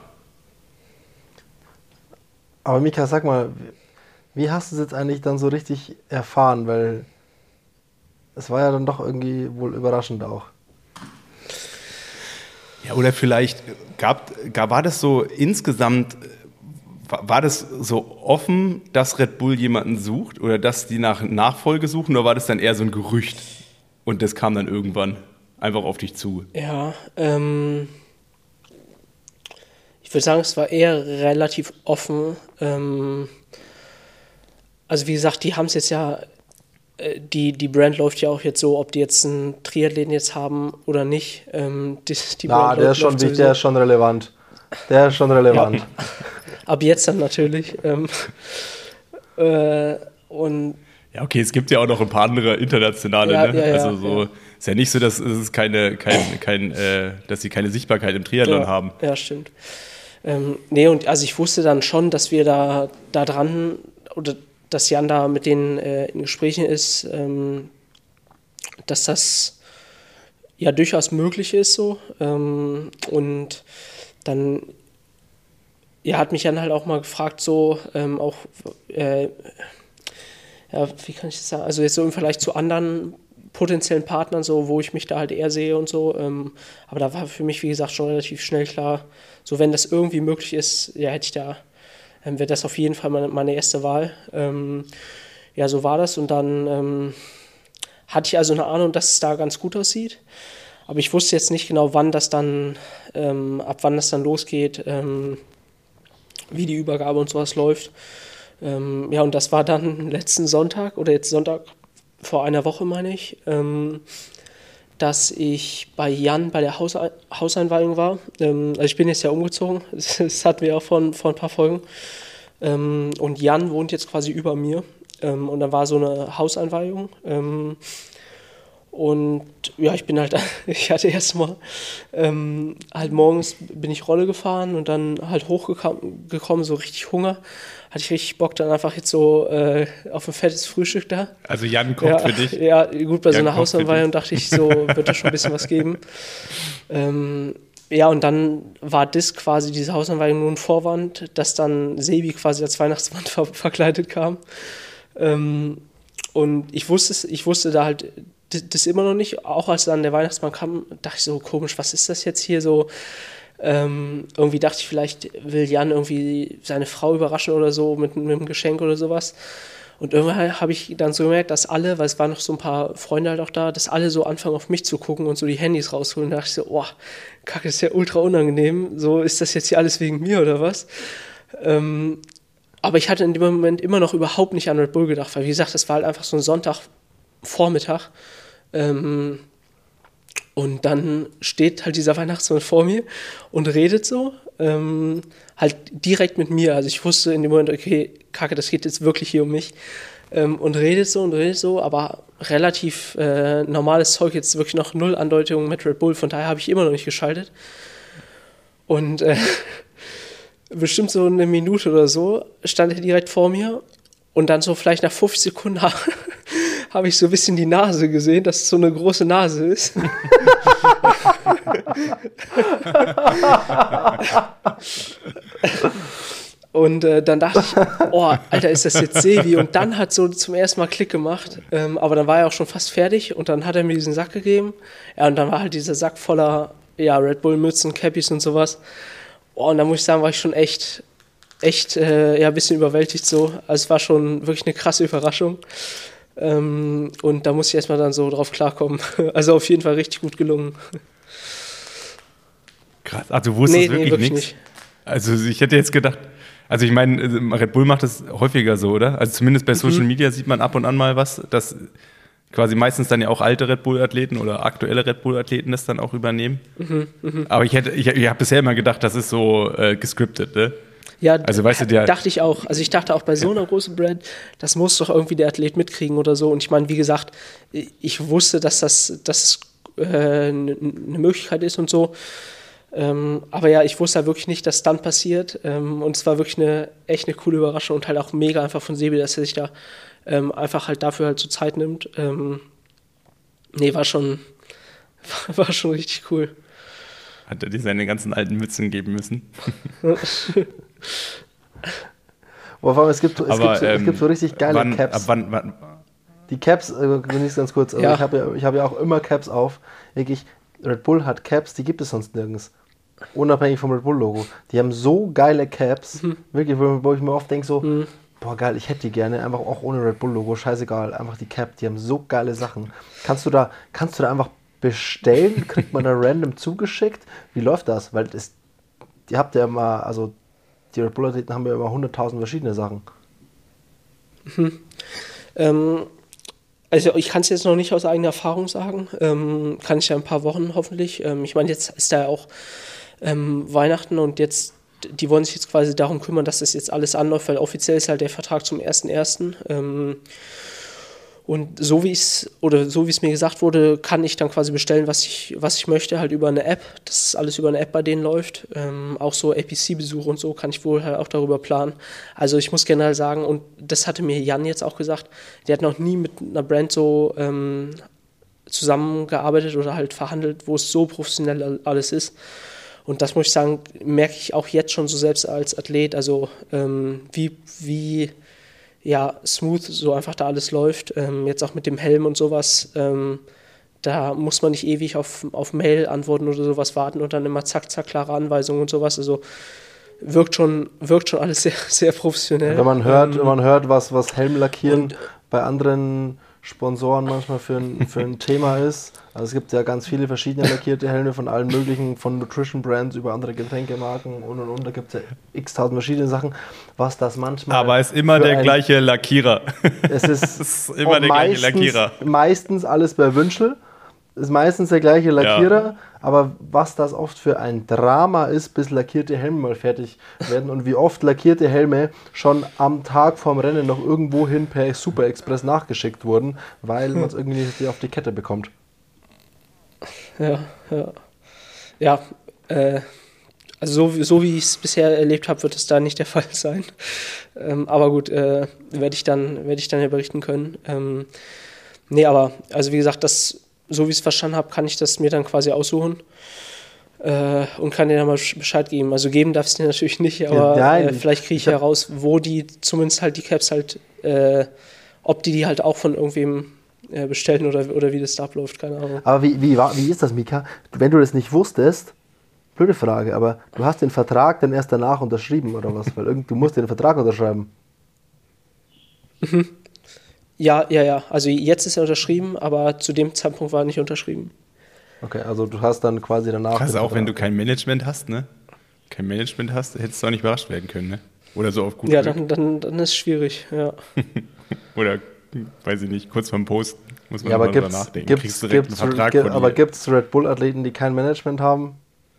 Aber Mika, sag mal, wie hast du es jetzt eigentlich dann so richtig erfahren? Weil es war ja dann doch irgendwie wohl überraschend auch. Ja, oder vielleicht gab, gab, war das so insgesamt, war das so offen, dass Red Bull jemanden sucht oder dass die nach Nachfolge suchen, oder war das dann eher so ein Gerücht? Und das kam dann irgendwann einfach auf dich zu. Ja, ähm, ich würde sagen, es war eher relativ offen. Ähm, also wie gesagt, die haben es jetzt ja, äh, die, die Brand läuft ja auch jetzt so, ob die jetzt einen Triathleten jetzt haben oder nicht. Ähm, die, die Na, Brand der ist, schon, der ist schon relevant. Der ist schon relevant. Ja. Ab jetzt dann natürlich. Ähm, äh, und Ja, okay, es gibt ja auch noch ein paar andere internationale, ja, ne? Ja, ja, also so ja. Ist ja nicht so, dass es keine, kein, kein, äh, dass sie keine Sichtbarkeit im Triathlon ja, haben. Ja, stimmt. Ähm, nee, und also ich wusste dann schon, dass wir da, da dran, oder dass Jan da mit denen äh, in Gesprächen ist, ähm, dass das ja durchaus möglich ist so. Ähm, und dann ja, hat mich Jan halt auch mal gefragt, so ähm, auch äh, ja, wie kann ich das sagen? Also jetzt so im Vergleich zu anderen potenziellen Partnern, so, wo ich mich da halt eher sehe und so. Ähm, aber da war für mich, wie gesagt, schon relativ schnell klar, so wenn das irgendwie möglich ist, ja, hätte ich da, ähm, wäre das auf jeden Fall meine, meine erste Wahl. Ähm, ja, so war das. Und dann ähm, hatte ich also eine Ahnung, dass es da ganz gut aussieht. Aber ich wusste jetzt nicht genau, wann das dann, ähm, ab wann das dann losgeht, ähm, wie die Übergabe und sowas läuft. Ähm, ja, und das war dann letzten Sonntag oder jetzt Sonntag vor einer Woche, meine ich, ähm, dass ich bei Jan bei der Haus Hauseinweihung war. Ähm, also ich bin jetzt ja umgezogen, das, das hatten wir auch vor, vor ein paar Folgen. Ähm, und Jan wohnt jetzt quasi über mir. Ähm, und da war so eine Hauseinweihung. Ähm, Und ja, ich bin halt, ich hatte erst mal, ähm, halt morgens bin ich Rolle gefahren und dann halt hochgekommen, so richtig Hunger. Hatte ich richtig Bock, dann einfach jetzt so äh, auf ein fettes Frühstück da. Also Jan kocht ja, für dich? Ja, gut, bei Jan so einer Hausanweihung dachte ich, so wird da schon ein bisschen was geben. Ähm, ja, und dann war das quasi, diese Hausanweihung, nur ein Vorwand, dass dann Sebi quasi als Weihnachtsmann ver verkleidet kam. Ähm, und ich wusste, ich wusste da halt das immer noch nicht, auch als dann der Weihnachtsmann kam, dachte ich so, komisch, was ist das jetzt hier so? Ähm, irgendwie dachte ich, vielleicht will Jan irgendwie seine Frau überraschen oder so mit, mit einem Geschenk oder sowas. Und irgendwann habe ich dann so gemerkt, dass alle, weil es waren noch so ein paar Freunde halt auch da, dass alle so anfangen auf mich zu gucken und so die Handys rausholen. Da dachte ich so, oh, Kacke, ist ja ultra unangenehm. So, ist das jetzt hier alles wegen mir oder was? Ähm, aber ich hatte in dem Moment immer noch überhaupt nicht an Red Bull gedacht, weil wie gesagt, das war halt einfach so ein Sonntagvormittag. Ähm, und dann steht halt dieser Weihnachtsmann vor mir und redet so, ähm, halt direkt mit mir. Also ich wusste in dem Moment, okay, Kacke, das geht jetzt wirklich hier um mich. Ähm, und redet so und redet so, aber relativ äh, normales Zeug, jetzt wirklich noch null Andeutungen mit Red Bull, von daher habe ich immer noch nicht geschaltet. Und äh, bestimmt so eine Minute oder so stand er direkt vor mir und dann so vielleicht nach fünfzig Sekunden habe ich so ein bisschen die Nase gesehen, dass es so eine große Nase ist. Und äh, dann dachte ich, oh, Alter, ist das jetzt Sevi? Und dann hat so zum ersten Mal Klick gemacht, ähm, aber dann war er auch schon fast fertig und dann hat er mir diesen Sack gegeben. Ja, und dann war halt dieser Sack voller ja, Red Bull-Mützen, Cappies und sowas. Oh, und da muss ich sagen, war ich schon echt, echt äh, ja, ein bisschen überwältigt so. Also es war schon wirklich eine krasse Überraschung. Ähm, und da muss ich erstmal dann so drauf klarkommen. Also auf jeden Fall richtig gut gelungen. Krass, also du wusstest nee, wirklich, nee, wirklich nichts? nicht. Also ich hätte jetzt gedacht, also ich meine, Red Bull macht das häufiger so, oder? Also zumindest bei Social mhm. Media sieht man ab und an mal was, dass quasi meistens dann ja auch alte Red Bull-Athleten oder aktuelle Red Bull-Athleten das dann auch übernehmen. Mhm, mh. Aber ich hätte, ich, ich habe bisher immer gedacht, das ist so äh, gescriptet, ne? Ja, also, weißt du, der, dachte ich auch. Also ich dachte auch bei so einer großen Brand, das muss doch irgendwie der Athlet mitkriegen oder so. Und ich meine, wie gesagt, ich wusste, dass das, dass das äh, eine Möglichkeit ist und so. Ähm, aber ja, ich wusste halt wirklich nicht, dass dann passiert. Ähm, und es war wirklich eine echt eine coole Überraschung und halt auch mega einfach von Sebi, dass er sich da ähm, einfach halt dafür halt so Zeit nimmt. Ähm, nee, war schon, war schon richtig cool. Hat er dir seine ganzen alten Mützen geben müssen? Boah, vor allem, es gibt, es, Aber, gibt so, ähm, es gibt so richtig geile wann, Caps. Ab wann, wann? Die Caps, äh, genieß ganz kurz, also ja. ich habe ja, ich hab ja auch immer Caps auf. Wirklich, Red Bull hat Caps, die gibt es sonst nirgends. Unabhängig vom Red Bull-Logo. Die haben so geile Caps, mhm. wirklich, wo, wo ich mir oft denke so, mhm. boah geil, ich hätte die gerne, einfach auch ohne Red Bull-Logo, scheißegal, einfach die Cap, die haben so geile Sachen. Kannst du da, kannst du da einfach bestellen, kriegt man da random zugeschickt? Wie läuft das? Weil das, die habt ja immer, also die Red Bull-Athleten haben ja immer hunderttausend verschiedene Sachen. Mhm. Ähm, also ich kann es jetzt noch nicht aus eigener Erfahrung sagen, ähm, kann ich ja ein paar Wochen hoffentlich. Ähm, ich meine, jetzt ist da ja auch ähm, Weihnachten und jetzt, die wollen sich jetzt quasi darum kümmern, dass das jetzt alles anläuft, weil offiziell ist halt der Vertrag zum ersten ersten Ähm, Und so wie es oder so wie es mir gesagt wurde, kann ich dann quasi bestellen, was ich, was ich möchte, halt über eine App. Das ist alles über eine App bei denen läuft. Ähm, auch so A P C-Besuche und so kann ich wohl halt auch darüber planen. Also ich muss generell sagen, und das hatte mir Jan jetzt auch gesagt, der hat noch nie mit einer Brand so ähm, zusammengearbeitet oder halt verhandelt, wo es so professionell alles ist. Und das muss ich sagen, merke ich auch jetzt schon so selbst als Athlet, also ähm, wie, wie ja, smooth so einfach da alles läuft. Ähm, jetzt auch mit dem Helm und sowas. Ähm, da muss man nicht ewig auf, auf Mail antworten oder sowas warten und dann immer zack, zack, klare Anweisungen und sowas. Also wirkt schon, wirkt schon alles sehr, sehr professionell. Wenn man hört, ähm, wenn man hört, was, was Helmlackieren und, bei anderen Sponsoren manchmal für ein, für ein Thema ist. Also es gibt ja ganz viele verschiedene lackierte Helme von allen möglichen, von Nutrition Brands über andere Getränkemarken und und und. Da gibt es ja x-tausend verschiedene Sachen, was das manchmal... Aber es ist immer der ein, gleiche Lackierer. Es ist, es ist immer der meistens, gleiche Lackierer. Meistens alles bei Wünschel. Ist meistens der gleiche Lackierer, ja. Aber was das oft für ein Drama ist, bis lackierte Helme mal fertig werden und wie oft lackierte Helme schon am Tag vorm Rennen noch irgendwo hin per Super Express nachgeschickt wurden, weil man es irgendwie nicht auf die Kette bekommt. Ja, ja. Ja, äh, also so, so wie ich es bisher erlebt habe, wird es da nicht der Fall sein. Ähm, aber gut, äh, werde ich dann, werde ich dann ja berichten können. Ähm, nee, aber, also wie gesagt, das, so wie ich es verstanden habe, kann ich das mir dann quasi aussuchen äh, und kann dir dann mal Bescheid geben. Also geben darf es dir natürlich nicht, aber ja, äh, vielleicht kriege ich heraus, wo die, zumindest halt die Caps halt, äh, ob die die halt auch von irgendwem äh, bestellen oder, oder wie das da abläuft, keine Ahnung. Aber wie, wie, wie ist das, Mika? Wenn du das nicht wusstest, blöde Frage, aber du hast den Vertrag dann erst danach unterschrieben oder was? Weil irgend, du musst den Vertrag unterschreiben. Mhm. Ja, ja, ja. Also jetzt ist er unterschrieben, aber zu dem Zeitpunkt war er nicht unterschrieben. Okay, also du hast dann quasi danach... Also auch wenn du kein Management hast, ne? Kein Management hast, hättest du auch nicht überrascht werden können, ne? Oder so auf gut Ja, Glück. dann, dann, dann ist es schwierig, ja. Oder, weiß ich nicht, kurz vorm Posten muss man Ja, aber mal drüber gibt's, nachdenken. gibt's, Kriegst du direkt gibt's, einen Vertrag gi- von aber dir. gibt es Red Bull-Athleten, die kein Management haben?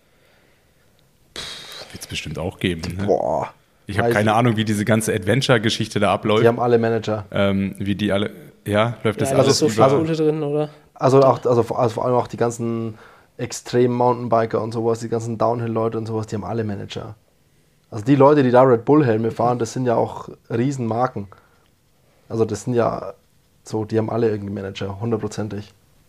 Wird es bestimmt auch geben. Ne? Boah. Ich habe weiß keine ich- Ahnung, wie diese ganze Adventure-Geschichte da abläuft. Die haben alle Manager. ähm, wie die alle, ja, läuft das Ja, da alles ist so viel über... Kohle drin, oder? Also, auch, also, vor- also vor allem auch die ganzen extremen Mountainbiker und sowas, die ganzen Downhill-Leute und sowas, die haben alle Manager. Also die Leute, die da Red Bull-Helme fahren, das sind ja auch Riesenmarken. Also das sind ja so, die haben alle irgendwie Manager, hundertprozentig.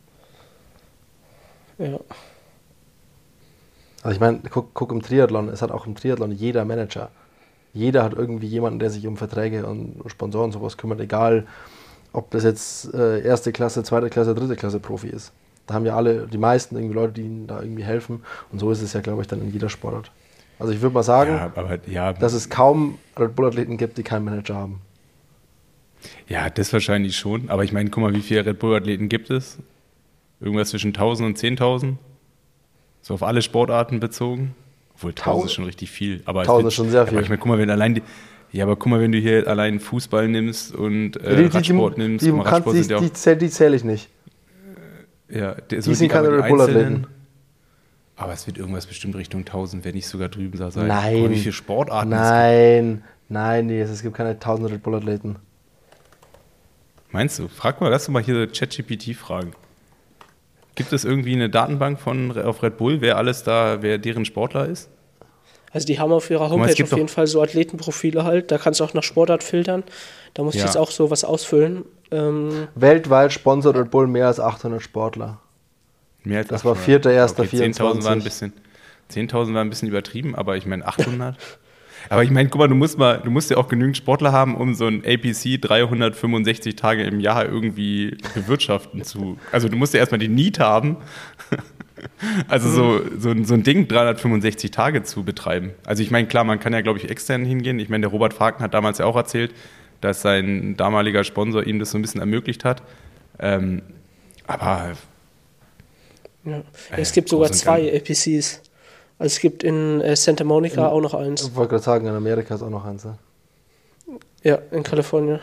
Ja. Also ich meine, guck, guck im Triathlon, es hat auch im Triathlon jeder Manager. Jeder hat irgendwie jemanden, der sich um Verträge und Sponsoren und sowas kümmert, egal ob das jetzt äh, erste Klasse, zweite Klasse, dritte Klasse Profi ist. Da haben ja alle, die meisten irgendwie Leute, die ihnen da irgendwie helfen. Und so ist es ja, glaube ich, dann in jeder Sportart. Also ich würde mal sagen, Ja, aber ja, dass es kaum Red Bull-Athleten gibt, die keinen Manager haben. ja, das wahrscheinlich schon. Aber ich meine, guck mal, wie viele Red Bull-Athleten gibt es? Irgendwas zwischen tausend und zehntausend? So auf alle Sportarten bezogen? Obwohl tausend ist schon richtig viel. Aber es tausend wird- ist schon sehr viel. Aber ich meine, guck mal, wenn allein die, ja, aber guck mal, wenn du hier allein Fußball nimmst und äh, die, die, Radsport die, nimmst, die, guck mal, kannst, Radsport die, sind ja auch, die, zähl- die zähle ich nicht. ja, der, Die sind keine aber die Red Bull-Athleten. einzelnen- Aber es wird irgendwas bestimmt Richtung tausend, wenn nicht sogar drüben sein. Guck Nein. mal, wie viele Sportarten es gibt. Nein, nein, nee, es gibt keine tausend Red Bull-Athleten. Meinst du? Frag mal, lass du mal hier ChatGPT fragen. Gibt es irgendwie eine Datenbank von auf Red Bull, wer alles da, wer deren Sportler ist? Also die haben auf ihrer mal, es Homepage gibt auf jeden Fall so Athletenprofile halt. Da kannst du auch nach Sportart filtern. Da muss ich Ja. jetzt auch so was ausfüllen. Ähm, Weltweit sponsert Red Bull mehr als achthundert Sportler. Mehr als Das war achthundert. vierter erster okay, zehntausend waren ein vierundzwanzig. bisschen, zehntausend war ein bisschen übertrieben, aber ich meine achthundert. Aber ich meine, guck mal, du musst mal, du musst ja auch genügend Sportler haben, um so ein A P C dreihundertfünfundsechzig Tage im Jahr irgendwie bewirtschaften zu. Also du musst ja erstmal die Need haben, also so, so, ein- so ein Ding dreihundertfünfundsechzig Tage zu betreiben. Also ich meine, klar, man kann ja, glaube ich, extern hingehen. Ich meine, der Robert Faken hat damals ja auch erzählt, dass sein damaliger Sponsor ihm das so ein bisschen ermöglicht hat. Ähm, aber ja. Äh, es gibt sogar groß und zwei Ganzen. A P Cs. Also es gibt in äh, Santa Monica auch noch eins. Ich wollte gerade sagen, in Amerika ist auch noch eins. Ne? Ja, in Kalifornien.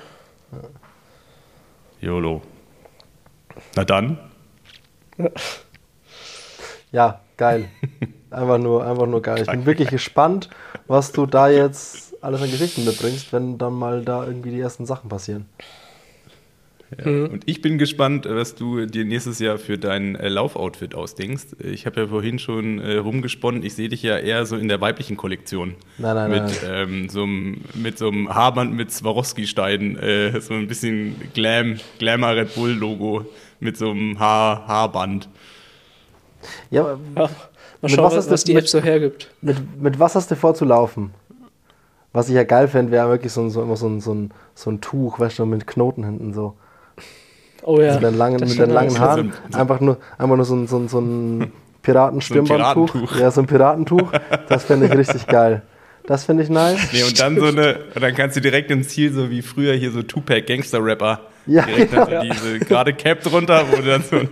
YOLO. Na dann. Ja, geil. Einfach nur, einfach nur geil. Ich bin wirklich gespannt, was du da jetzt alles an Geschichten mitbringst, wenn dann mal da irgendwie die ersten Sachen passieren. Ja. Und ich bin gespannt, was du dir nächstes Jahr für dein äh, Laufoutfit ausdenkst. Ich habe ja vorhin schon äh, rumgesponnen. Ich sehe dich ja eher so in der weiblichen Kollektion. Nein, nein, mit, nein. Ähm, so einem, mit so einem Haarband mit Swarovski-Steinen. Äh, so ein bisschen Glam, Glamour Red Bull-Logo mit so einem Haar, Haarband. Ja, aber Ja, mal Mit schauen, was was, ist was das die mit- App so hergibt. mit, mit was hast du vor zu laufen? Was ich ja geil fände, wäre wirklich so ein, so, immer so, ein, so, ein, so ein Tuch, weißt du, mit Knoten hinten so. Oh ja. mit den langen, das mit sieht den langen nice. Haaren. So ein- Einfach nur, einfach nur so ein, so ein, so ein Piratenstirnbandtuch. Piratentuch. Ja, so ein Piratentuch. Das fände ich richtig geil. Das finde ich nice. Nee, und dann so eine, und dann kannst du direkt ins Ziel, so wie früher hier so Tupac Gangster-Rapper. Ja, direkt ja. dann so diese gerade Cap drunter, wo du dann so ein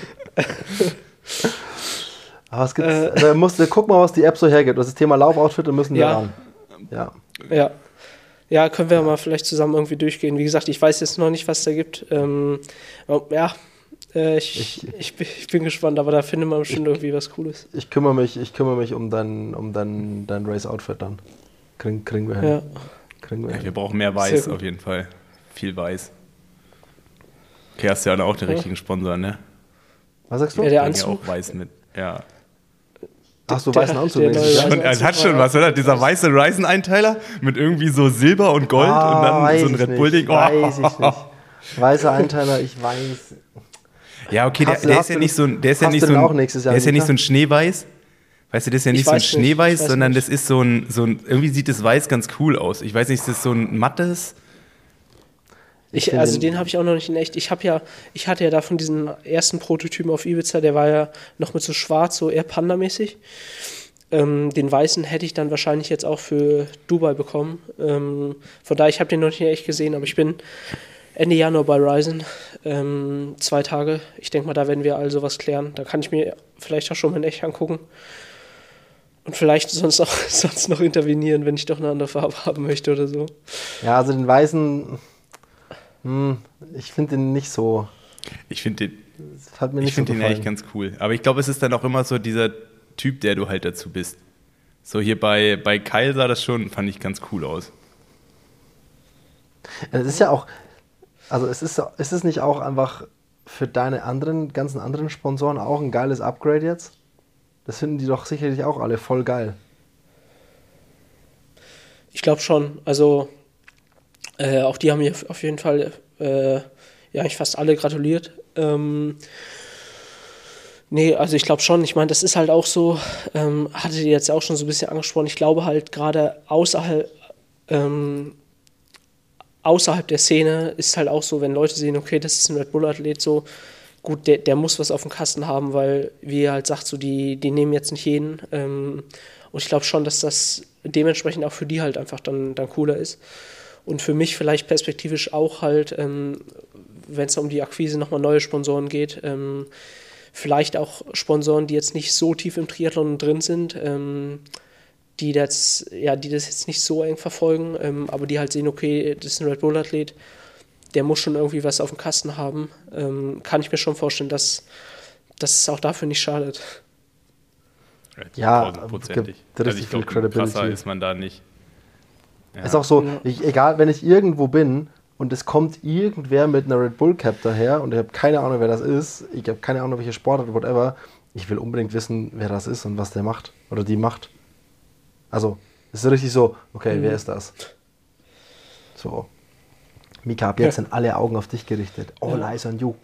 Aber es gibt, da musst du, guck mal, was die App so hergibt. Das ist Thema Laufoutfit, da müssen wir Ja. ran. Ja. Ja. Ja, können wir mal vielleicht zusammen irgendwie durchgehen. Wie gesagt, ich weiß jetzt noch nicht, was da gibt. Ähm, ja, äh, ich, ich, bin- ich bin gespannt, aber da findet man bestimmt irgendwie was Cooles. Ich kümmere mich, ich kümmere mich um dein, um dein, dein Race-Outfit dann. Kriegen, kriegen wir hin. Ja. Kriegen wir Ja, hin. wir brauchen mehr Sehr Weiß gut. auf jeden Fall. Viel Weiß. Okay, hast ja auch den Ja. richtigen Sponsor, ne? Was sagst du? Ja, der Bringen ja Anzug. auch Weiß mit. Ja. Hast du der- weißen Anzug? der nächstes neue Jahr? Ryzen- Und er hat schon was, oder? Dieser weiße Ryzen-Einteiler mit irgendwie so Silber und Gold Ah, und dann weiß so ein ich Red nicht, Bull-Ding. Oh. Weiß ich nicht. Weißer Einteiler, ich weiß. Ja, okay, der, Hast du- der hast ist ja du nicht so ein, der ist ja hast nicht du so den ein, auch nächstes Jahr, der ist ja nicht Mika? so ein Schneeweiß. Weißt du, das ist ja nicht Ich so ein weiß nicht, Schneeweiß, ich weiß sondern nicht. das ist so ein, so ein, irgendwie sieht das Weiß ganz cool aus. Ich weiß nicht, ist das so ein mattes? Ich, finde also den- den habe ich auch noch nicht in echt. Ich habe ja, ich hatte ja da von diesen ersten Prototypen auf Ibiza, der war ja noch mit so schwarz, so eher Panda-mäßig. Ähm, den weißen hätte ich dann wahrscheinlich jetzt auch für Dubai bekommen. Ähm, von daher, ich habe den noch nicht in echt gesehen, aber ich bin Ende Januar bei Ryzen. Ähm, zwei Tage. Ich denke mal, da werden wir also was klären. Da kann ich mir vielleicht auch schon mal in echt angucken. Und vielleicht sonst noch, sonst noch intervenieren, wenn ich doch eine andere Farbe haben möchte oder so. Ja, also den weißen, hm, ich finde den nicht so. Ich finde den, das hat mir nicht ich find so den gefallen. eigentlich ganz cool. Aber ich glaube, es ist dann auch immer so dieser Typ, der du halt dazu bist. So hier bei, bei Kyle sah das schon, fand ich ganz cool aus. Es ist ja auch, also es ist, ist es nicht auch einfach für deine anderen, ganzen anderen Sponsoren auch ein geiles Upgrade jetzt? Das finden die doch sicherlich auch alle voll geil. Ich glaube schon. Also äh, auch die haben mir auf jeden Fall äh, ja eigentlich fast alle gratuliert. Ähm, nee, also ich glaube schon. Ich meine, das ist halt auch so, ähm, hatte die jetzt auch schon so ein bisschen angesprochen. Ich glaube halt gerade außerhalb ähm, außerhalb der Szene ist halt auch so, wenn Leute sehen, okay, das ist ein Red Bull-Athlet, so gut, der, der muss was auf dem Kasten haben, weil, wie er halt sagt, so die, die nehmen jetzt nicht jeden. Ähm, und ich glaube schon, dass das dementsprechend auch für die halt einfach dann, dann cooler ist. Und für mich vielleicht perspektivisch auch halt, ähm, wenn es um die Akquise nochmal neue Sponsoren geht, ähm, vielleicht auch Sponsoren, die jetzt nicht so tief im Triathlon drin sind, ähm, die das, ja, die das jetzt nicht so eng verfolgen, ähm, aber die halt sehen, okay, das ist ein Red Bull-Athlet, der muss schon irgendwie was auf dem Kasten haben. Ähm, kann ich mir schon vorstellen, dass, dass es auch dafür nicht schadet. Ja, tausendprozentig. gibt richtig Also ich viel glaube, krasser Credibility. ist man da nicht. Ja. Ist auch so, Ja. ich, egal, wenn ich irgendwo bin und es kommt irgendwer mit einer Red Bull Cap daher und ich habe keine Ahnung, wer das ist, ich habe keine Ahnung, welche Sportart, whatever, ich will unbedingt wissen, wer das ist und was der macht oder die macht. Also, es ist richtig so, okay, Mhm. wer ist das? So. Mika, ab jetzt Ja. sind alle Augen auf dich gerichtet. All Ja. eyes on you.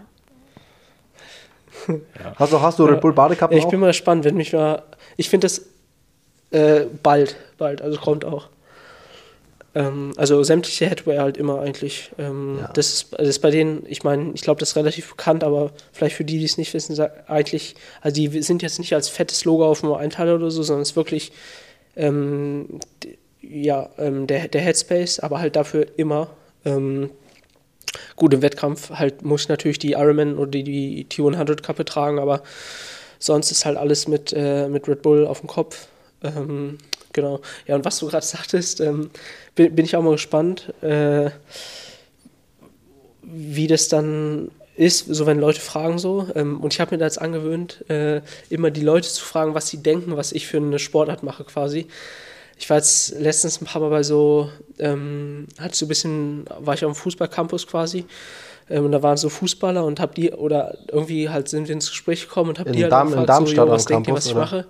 Ja. Hast du, hast du Ja. Red Bull Badekappen Ja, ich auch? bin mal gespannt, wenn mich mal. Ich finde das äh, bald, bald, also kommt auch. Ähm, also sämtliche Headwear halt immer eigentlich. Ähm, Ja. das, ist, das ist bei denen, ich meine, ich glaube, das ist relativ bekannt, aber vielleicht für die, die es nicht wissen, sa- eigentlich, also die sind jetzt nicht als fettes Logo auf dem Einteiler oder so, sondern es ist wirklich ähm, d- ja, ähm, der, der Headspace, aber halt dafür immer. Ähm, gut, im Wettkampf halt muss ich natürlich die Ironman oder die, die T hundert Kappe tragen, aber sonst ist halt alles mit, äh, mit Red Bull auf dem Kopf. Ähm, genau. Ja, und was du gerade sagtest, ähm, bin, bin ich auch mal gespannt, äh, wie das dann ist, so wenn Leute fragen so. Ähm, und ich habe mir da jetzt angewöhnt, äh, immer die Leute zu fragen, was sie denken, was ich für eine Sportart mache quasi. Ich war jetzt letztens ein paar Mal bei so, ähm, hatte so ein bisschen, war ich auf dem Fußballcampus quasi. Ähm, und da waren so Fußballer und hab die, oder irgendwie halt sind wir ins Gespräch gekommen und hab In die halt Darm- in gefragt, Darmstadt so, am jo, was denkt ihr, Campus, was ich oder? mache?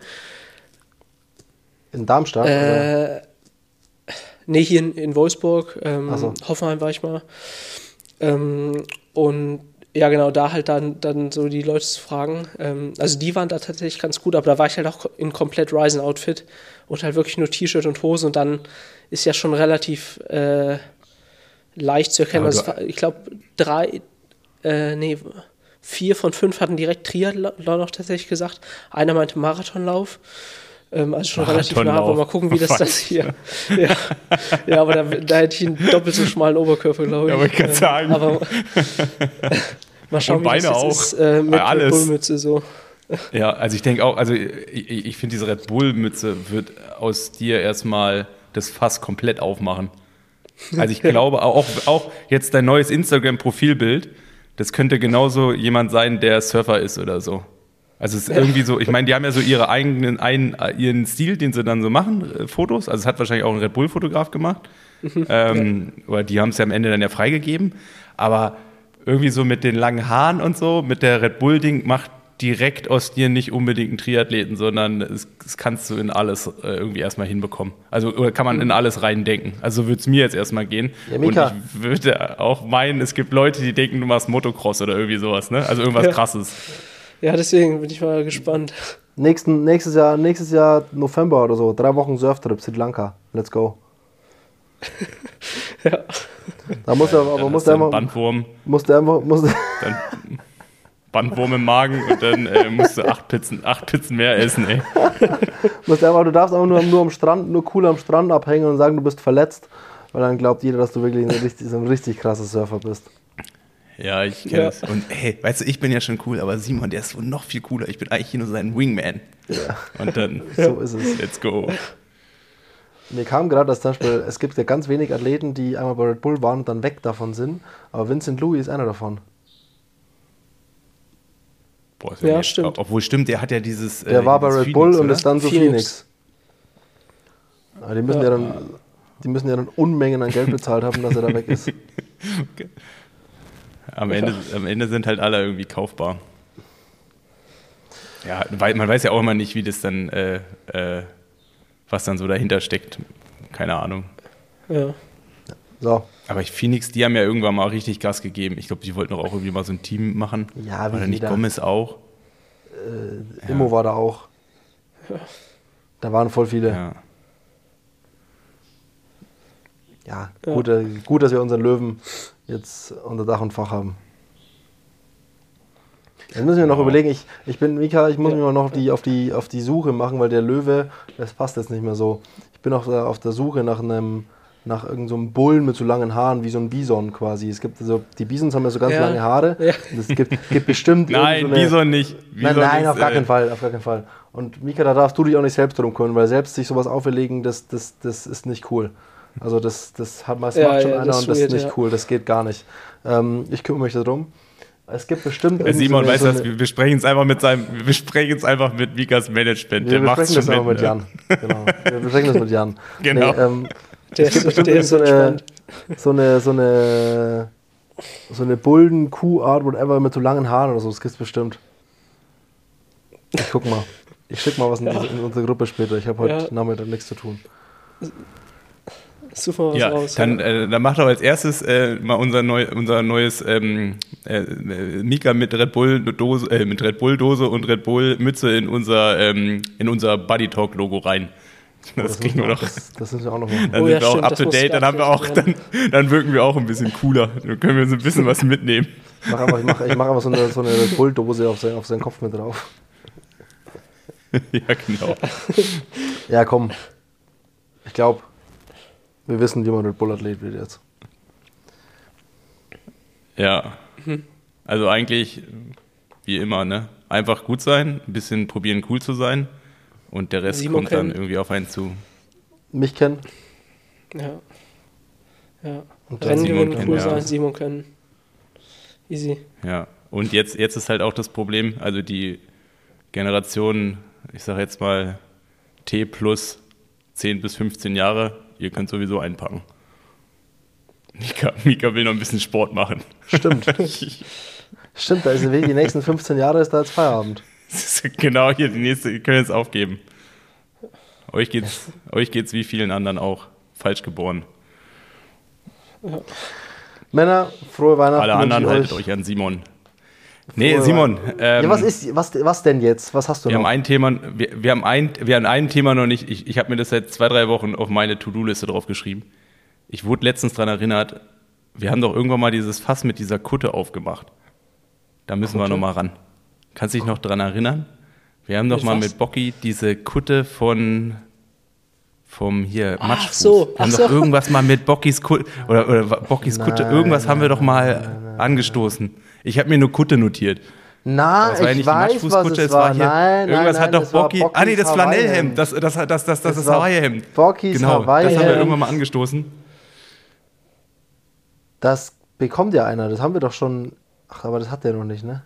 In Darmstadt? oder? Äh, nee, hier in, in Wolfsburg, ähm, Ach so. Hoffenheim war ich mal. Ähm, und ja, genau, da halt dann, dann so die Leute zu fragen. Ähm, also die waren da tatsächlich ganz gut, aber da war ich halt auch in komplett Ryzen-Outfit und halt wirklich nur T-Shirt und Hose und dann ist ja schon relativ äh, leicht zu erkennen. Aber Also du- es war, ich glaube, drei, äh, nee, vier von fünf hatten direkt Triathlon noch tatsächlich gesagt. Einer meinte Marathonlauf. Ähm, also schon relativ nah, aber Marathonlauf. mal gucken, wie das Was? das hier. Ja, ja aber da, da hätte ich einen doppelt so schmalen Oberkörper, glaube ich. Ja, wollte ich grad Ähm, sagen. Aber mal schauen, Und wie das Beine jetzt auch. ist äh, mit Ja, alles. Red Bull-Mütze so. Ja, also ich denke auch, also ich, ich finde, diese Red Bull-Mütze wird aus dir erstmal das Fass komplett aufmachen. Also ich glaube auch, auch jetzt dein neues Instagram-Profilbild, das könnte genauso jemand sein, der Surfer ist oder so. Also es ist irgendwie so, ich meine, die haben ja so ihre eigenen, einen, ihren Stil, den sie dann so machen, äh, Fotos. Also es hat wahrscheinlich auch ein Red Bull-Fotograf gemacht. ähm, oder die haben es ja am Ende dann ja freigegeben. Aber irgendwie so mit den langen Haaren und so, mit der Red Bull-Ding macht direkt aus dir nicht unbedingt einen Triathleten, sondern es, das kannst du in alles äh, irgendwie erstmal hinbekommen. Also oder kann man in alles reindenken. Also so würde es mir jetzt erstmal gehen. Ja, und Mika. ich würde auch meinen, es gibt Leute, die denken, du machst Motocross oder irgendwie sowas, ne? Also irgendwas Ja. Krasses. Ja, deswegen bin ich mal gespannt. Nächsten, nächstes, Jahr, nächstes Jahr November oder so, drei Wochen Surftrip, Sri Lanka. Let's go. Ja. Da muss er, aber Dann muss hast du der einen einfach, Bandwurm, muss der einfach, muss der, dann Bandwurm im Magen und dann äh, musst du acht Pizzen, acht Pizzen mehr essen, ey. muss der einfach, du darfst einfach nur, nur am Strand, nur cool am Strand abhängen und sagen, du bist verletzt, weil dann glaubt jeder, dass du wirklich ein richtig, so ein richtig krasser Surfer bist. Ja, ich kenne Ja. es. Und hey, weißt du, ich bin ja schon cool, aber Simon, der ist wohl noch viel cooler. Ich bin eigentlich nur sein Wingman. Ja. Und dann, So ist es. let's go. Mir kam gerade das zum Beispiel, es gibt ja ganz wenig Athleten, die einmal bei Red Bull waren und dann weg davon sind, aber Vincent Louis ist einer davon. Boah, ist Ja, nett. stimmt. Obwohl, stimmt, der hat ja dieses. Der äh, war bei dieses Red Bull Phoenix, und oder? ist dann zu Phoenix. Phoenix. Aber die müssen ja, Ja. dann, die müssen ja dann Unmengen an Geld bezahlt haben, dass er da weg ist. Am Ende, am Ende sind halt alle irgendwie kaufbar. Ja, weil man weiß ja auch immer nicht, wie das dann, äh, äh, was dann so dahinter steckt. Keine Ahnung. Ja. So, Aber ich, Phoenix, die haben ja irgendwann mal richtig Gas gegeben. Ich glaube, die wollten doch auch irgendwie mal so ein Team machen. Ja, wie War da nicht jeder. Gomez auch? äh, Immo war da auch. Da waren voll viele. Ja, Ja. Ja. Gut, äh, gut, dass wir unseren Löwen jetzt unter Dach und Fach haben. Jetzt müssen wir noch Wow. überlegen, ich, ich bin Mika, ich muss Ja. mich mal noch auf die, auf, die, auf die Suche machen, weil der Löwe, das passt jetzt nicht mehr so. Ich bin auf der, auf der Suche nach einem, nach irgendeinem so einem Bullen mit so langen Haaren, wie so ein Bison quasi. Es gibt also, die Bisons haben ja so ganz Ja. lange Haare. Ja. Und es gibt, gibt bestimmt Nein, irgend so eine- Bison nicht. Nein, Bison nein, ist, auf gar äh, keinen Fall, auf gar keinen Fall. Und Mika, da darfst du dich auch nicht selbst drum kümmern, weil selbst sich sowas auferlegen, das, das, das ist nicht cool. Also das, das hat das Ja, macht schon ja, einer das und das ist weird, nicht ja. cool, das geht gar nicht. Ähm, ich kümmere mich darum. Es gibt bestimmt Äh, irgend Simon, so eine- weißt so du was, eine- wir besprechen es einfach mit seinem, wir besprechen es einfach mit Mikas Management. Wir Der macht's besprechen das schon aber mit ne? Jan. Genau. Wir besprechen das mit Jan. Genau. Nee, ähm, Der es gibt ist, bestimmt der irgend ist so eine, entspannt. so eine, so eine, so eine Bullen, Kuhart, whatever, mit so langen Haaren oder so. Das gibt's bestimmt. Ich guck mal. Ich schick mal was in, diese, in unsere Gruppe später. Ich habe heute Ja. Nachmittag nichts zu tun. Such mal was Ja, raus. dann, ja. äh, dann macht doch als erstes äh, mal unser, neu, unser neues ähm, äh, äh, Mika mit Red Bull Dose, äh, mit Red Bull Dose und Red Bull Mütze in unser ähm, in unser Buddy Talk Logo rein. Das, kriegen wir müssen doch. Das, das müssen wir auch noch machen. Dann Oh sind ja, wir auch stimmt, up das to muss date, dann haben wir auch, dann, geupdatet dann wirken wir auch ein bisschen cooler. Dann können wir so ein bisschen was mitnehmen. Ich mache einfach, ich mach, ich mach einfach so eine, so eine Red Bull-Dose auf, sein, auf seinen Kopf mit drauf. Ja, genau. Ja, komm. Ich glaube, wir wissen, wie man Red Bull-Athlet wird jetzt. Ja. Also eigentlich, wie immer, ne? Einfach gut sein, ein bisschen probieren, cool zu sein. Und der Rest Simon kommt dann kennen. irgendwie auf einen zu. Mich kennen. Ja. Ja. Und dann Rennen Simon gewinnen, kennen, cool ja. sein, Simon können. Easy. Ja. Und jetzt, jetzt ist halt auch das Problem, also die Generation, ich sag jetzt mal T plus zehn bis fünfzehn Jahre, ihr könnt sowieso einpacken. Mika, Mika will noch ein bisschen Sport machen. Stimmt. Stimmt, da ist die nächsten fünfzehn Jahre ist da jetzt Feierabend. Genau, hier die nächste, ihr könnt jetzt aufgeben. Euch geht's, euch geht's wie vielen anderen auch. Falsch geboren. Männer, frohe Weihnachten. Alle wünsche anderen ich haltet euch an Simon. Nee, Frohe Simon. Ähm, Ja, was ist, was, was denn jetzt? Was hast du wir noch? haben ein Thema, wir, wir haben ein, wir haben ein Thema noch nicht. Ich, ich habe mir das seit zwei, drei Wochen auf meine To-Do-Liste drauf geschrieben. Ich wurde letztens daran erinnert, wir haben doch irgendwann mal dieses Fass mit dieser Kutte aufgemacht. Da müssen wir Kutte? noch mal ran. Kannst du dich noch dran erinnern? Wir haben doch Mit mal was? mit Bocky diese Kutte von vom hier Ach Matschfuß. so, wir haben ach doch so. irgendwas mal mit Bockys Kutte oder, oder Bockys Kutte, Nein, irgendwas haben wir doch mal nein, nein, angestoßen. Ich habe mir nur Kutte notiert. Na, Das war ja ich nicht die weiß, was Matschfußkutte, es es war war. hier. Nein, irgendwas nein, hat nein, doch es war Bocky. Bockys Ah, nee, das Flanellhemd. Hawaii-Hemd. Das, das, das, das, das, das Es ist war Hawaii-Hemd. Bockys Genau, das haben wir Hawaii-Hemd. irgendwann mal angestoßen. Das bekommt ja einer. Das haben wir doch schon. Ach, aber das hat der noch nicht, ne?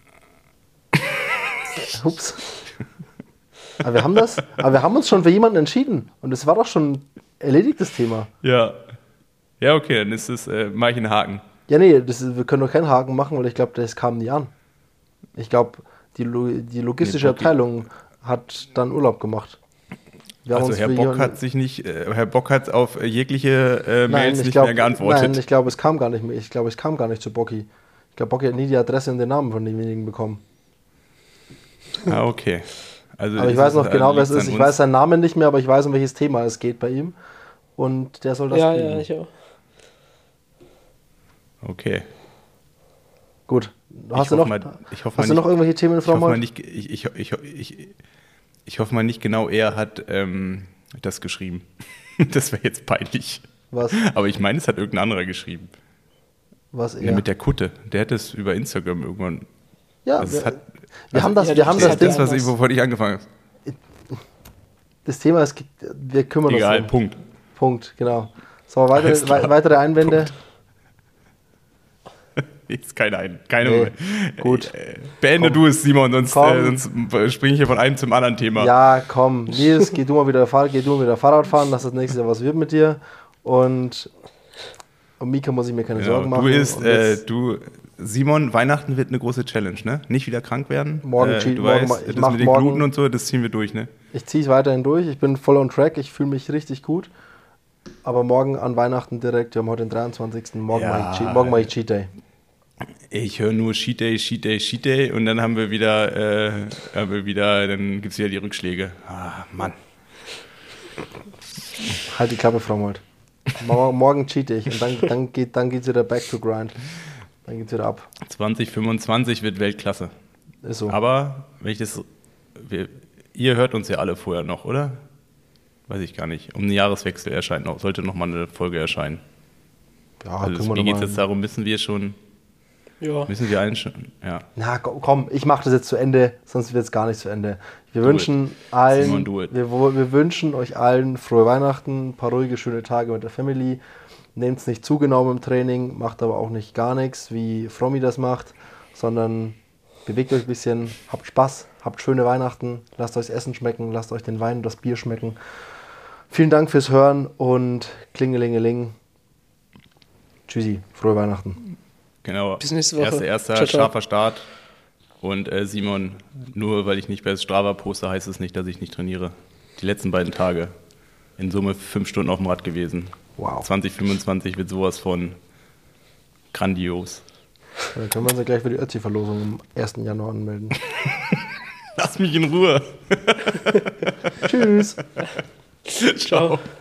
Ups. Aber wir haben das. Aber wir haben uns schon für jemanden entschieden. Und es war doch schon erledigtes Thema. Ja. Ja, okay, dann ist es, äh, mach ich einen Haken. Ja, nee, das ist, wir können doch keinen Haken machen, weil ich glaube, das kam nie an. Ich glaube, die, Lo die logistische Nee, Bocky- Abteilung hat dann Urlaub gemacht. Wir haben Also uns Herr für Bock jemanden- hat sich nicht, äh, Herr Bock hat auf jegliche äh, Nein, Mails ich nicht glaub, mehr geantwortet. Nein, ich glaube, es kam gar nicht mehr. Ich glaube, es kam gar nicht zu Bocky. Ich glaube, Bocky hat nie die Adresse und den Namen von demjenigen bekommen. Ah, okay. Also Aber ich ist weiß es, noch äh, genau, wer es liegt's ist. an Ich uns? weiß seinen Namen nicht mehr, aber ich weiß, um welches Thema es geht bei ihm. Und der soll das Ja, kriegen. ja, ich auch. Okay. Gut. Hast Ich du hoffe noch, mal- ich hoffe hast mal du noch nicht- irgendwelche Themen, Ich Frau hoffe, mal Moll? nicht, ich, ich, ich, ich, ich hoffe mal nicht genau, er hat ähm, das geschrieben. Das wäre jetzt peinlich. Was? Aber ich meine, es hat irgendein anderer geschrieben. Was er. Ja, mit der Kutte. Der hat es über Instagram irgendwann. Ja, Also wir, es hat, wir haben das, ja, wir haben das das ist Ding. das, was ich, wovon ich angefangen habe. Das Thema ist, wir kümmern Egal, uns. Punkt. Punkt, genau. So, weitere, Alles klar. wei- weitere Einwände. Punkt. Jetzt keine ein, keine Nee, gut. Äh, Beende Komm. du es, Simon, sonst, Komm. äh, sonst springe ich hier von einem zum anderen Thema. Ja, komm, Nils, geh du mal wieder, Fahr geh du mal wieder Fahrrad fahren, dass das nächste Jahr was wird mit dir. Und um Mika muss ich mir keine Genau. Sorgen machen. Du ist, Und äh, jetzt du, Simon, Weihnachten wird eine große Challenge, ne? Nicht wieder krank werden. Morgen äh, cheat- du morgen weißt, ma- ich das mach mit den morgen- Gluten und so, das ziehen wir durch, ne? Ich ziehe es weiterhin durch, ich bin voll on track, ich fühle mich richtig gut. Aber morgen an Weihnachten direkt, wir haben heute den dreiundzwanzigsten Morgen, Ja. mache ich, Cheat- morgen mache ich Cheat Day. Ich höre nur Cheat Day, Cheat Day, Cheat Day und dann haben wir wieder, äh, haben wir wieder, dann gibt es wieder die Rückschläge. Ah, Mann. Halt die Klappe, Frau Molt. Morgen, morgen cheat ich und dann, dann geht dann geht's wieder back to grind. Dann geht's wieder ab. zwanzig fünfundzwanzig wird Weltklasse. Ist so. Aber, wenn ich das, wir, ihr hört uns ja alle vorher noch, oder? Weiß ich gar nicht. Um den Jahreswechsel erscheint noch, sollte noch mal eine Folge erscheinen. ja, Also können wir mir noch geht es mal- jetzt darum, müssen wir schon, Ja. müssen wir allen schon, ja. Na ko- komm, ich mache das jetzt zu Ende, sonst wird es gar nicht zu Ende. Wir Do wünschen it. allen, Simon, do it. wir, wo- wir wünschen euch allen frohe Weihnachten, ein paar ruhige, schöne Tage mit der Family. Nehmt es nicht zu genau im Training, macht aber auch nicht gar nichts, wie Frommi das macht, sondern bewegt euch ein bisschen, habt Spaß, habt schöne Weihnachten, lasst euch das Essen schmecken, lasst euch den Wein und das Bier schmecken. Vielen Dank fürs Hören und klingelingeling. Tschüssi, frohe Weihnachten. Genau. Bis nächste Woche. Erster, erster, Ciao, ciao. scharfer Start. Und äh, Simon, nur weil ich nicht bei Strava poste, heißt es nicht, dass ich nicht trainiere. Die letzten beiden Tage. In Summe fünf Stunden auf dem Rad gewesen. Wow. zwanzig fünfundzwanzig wird sowas von grandios. Dann können wir uns ja gleich für die Ötzi-Verlosung am ersten Januar anmelden. Lass mich in Ruhe. Tschüss. Ciao.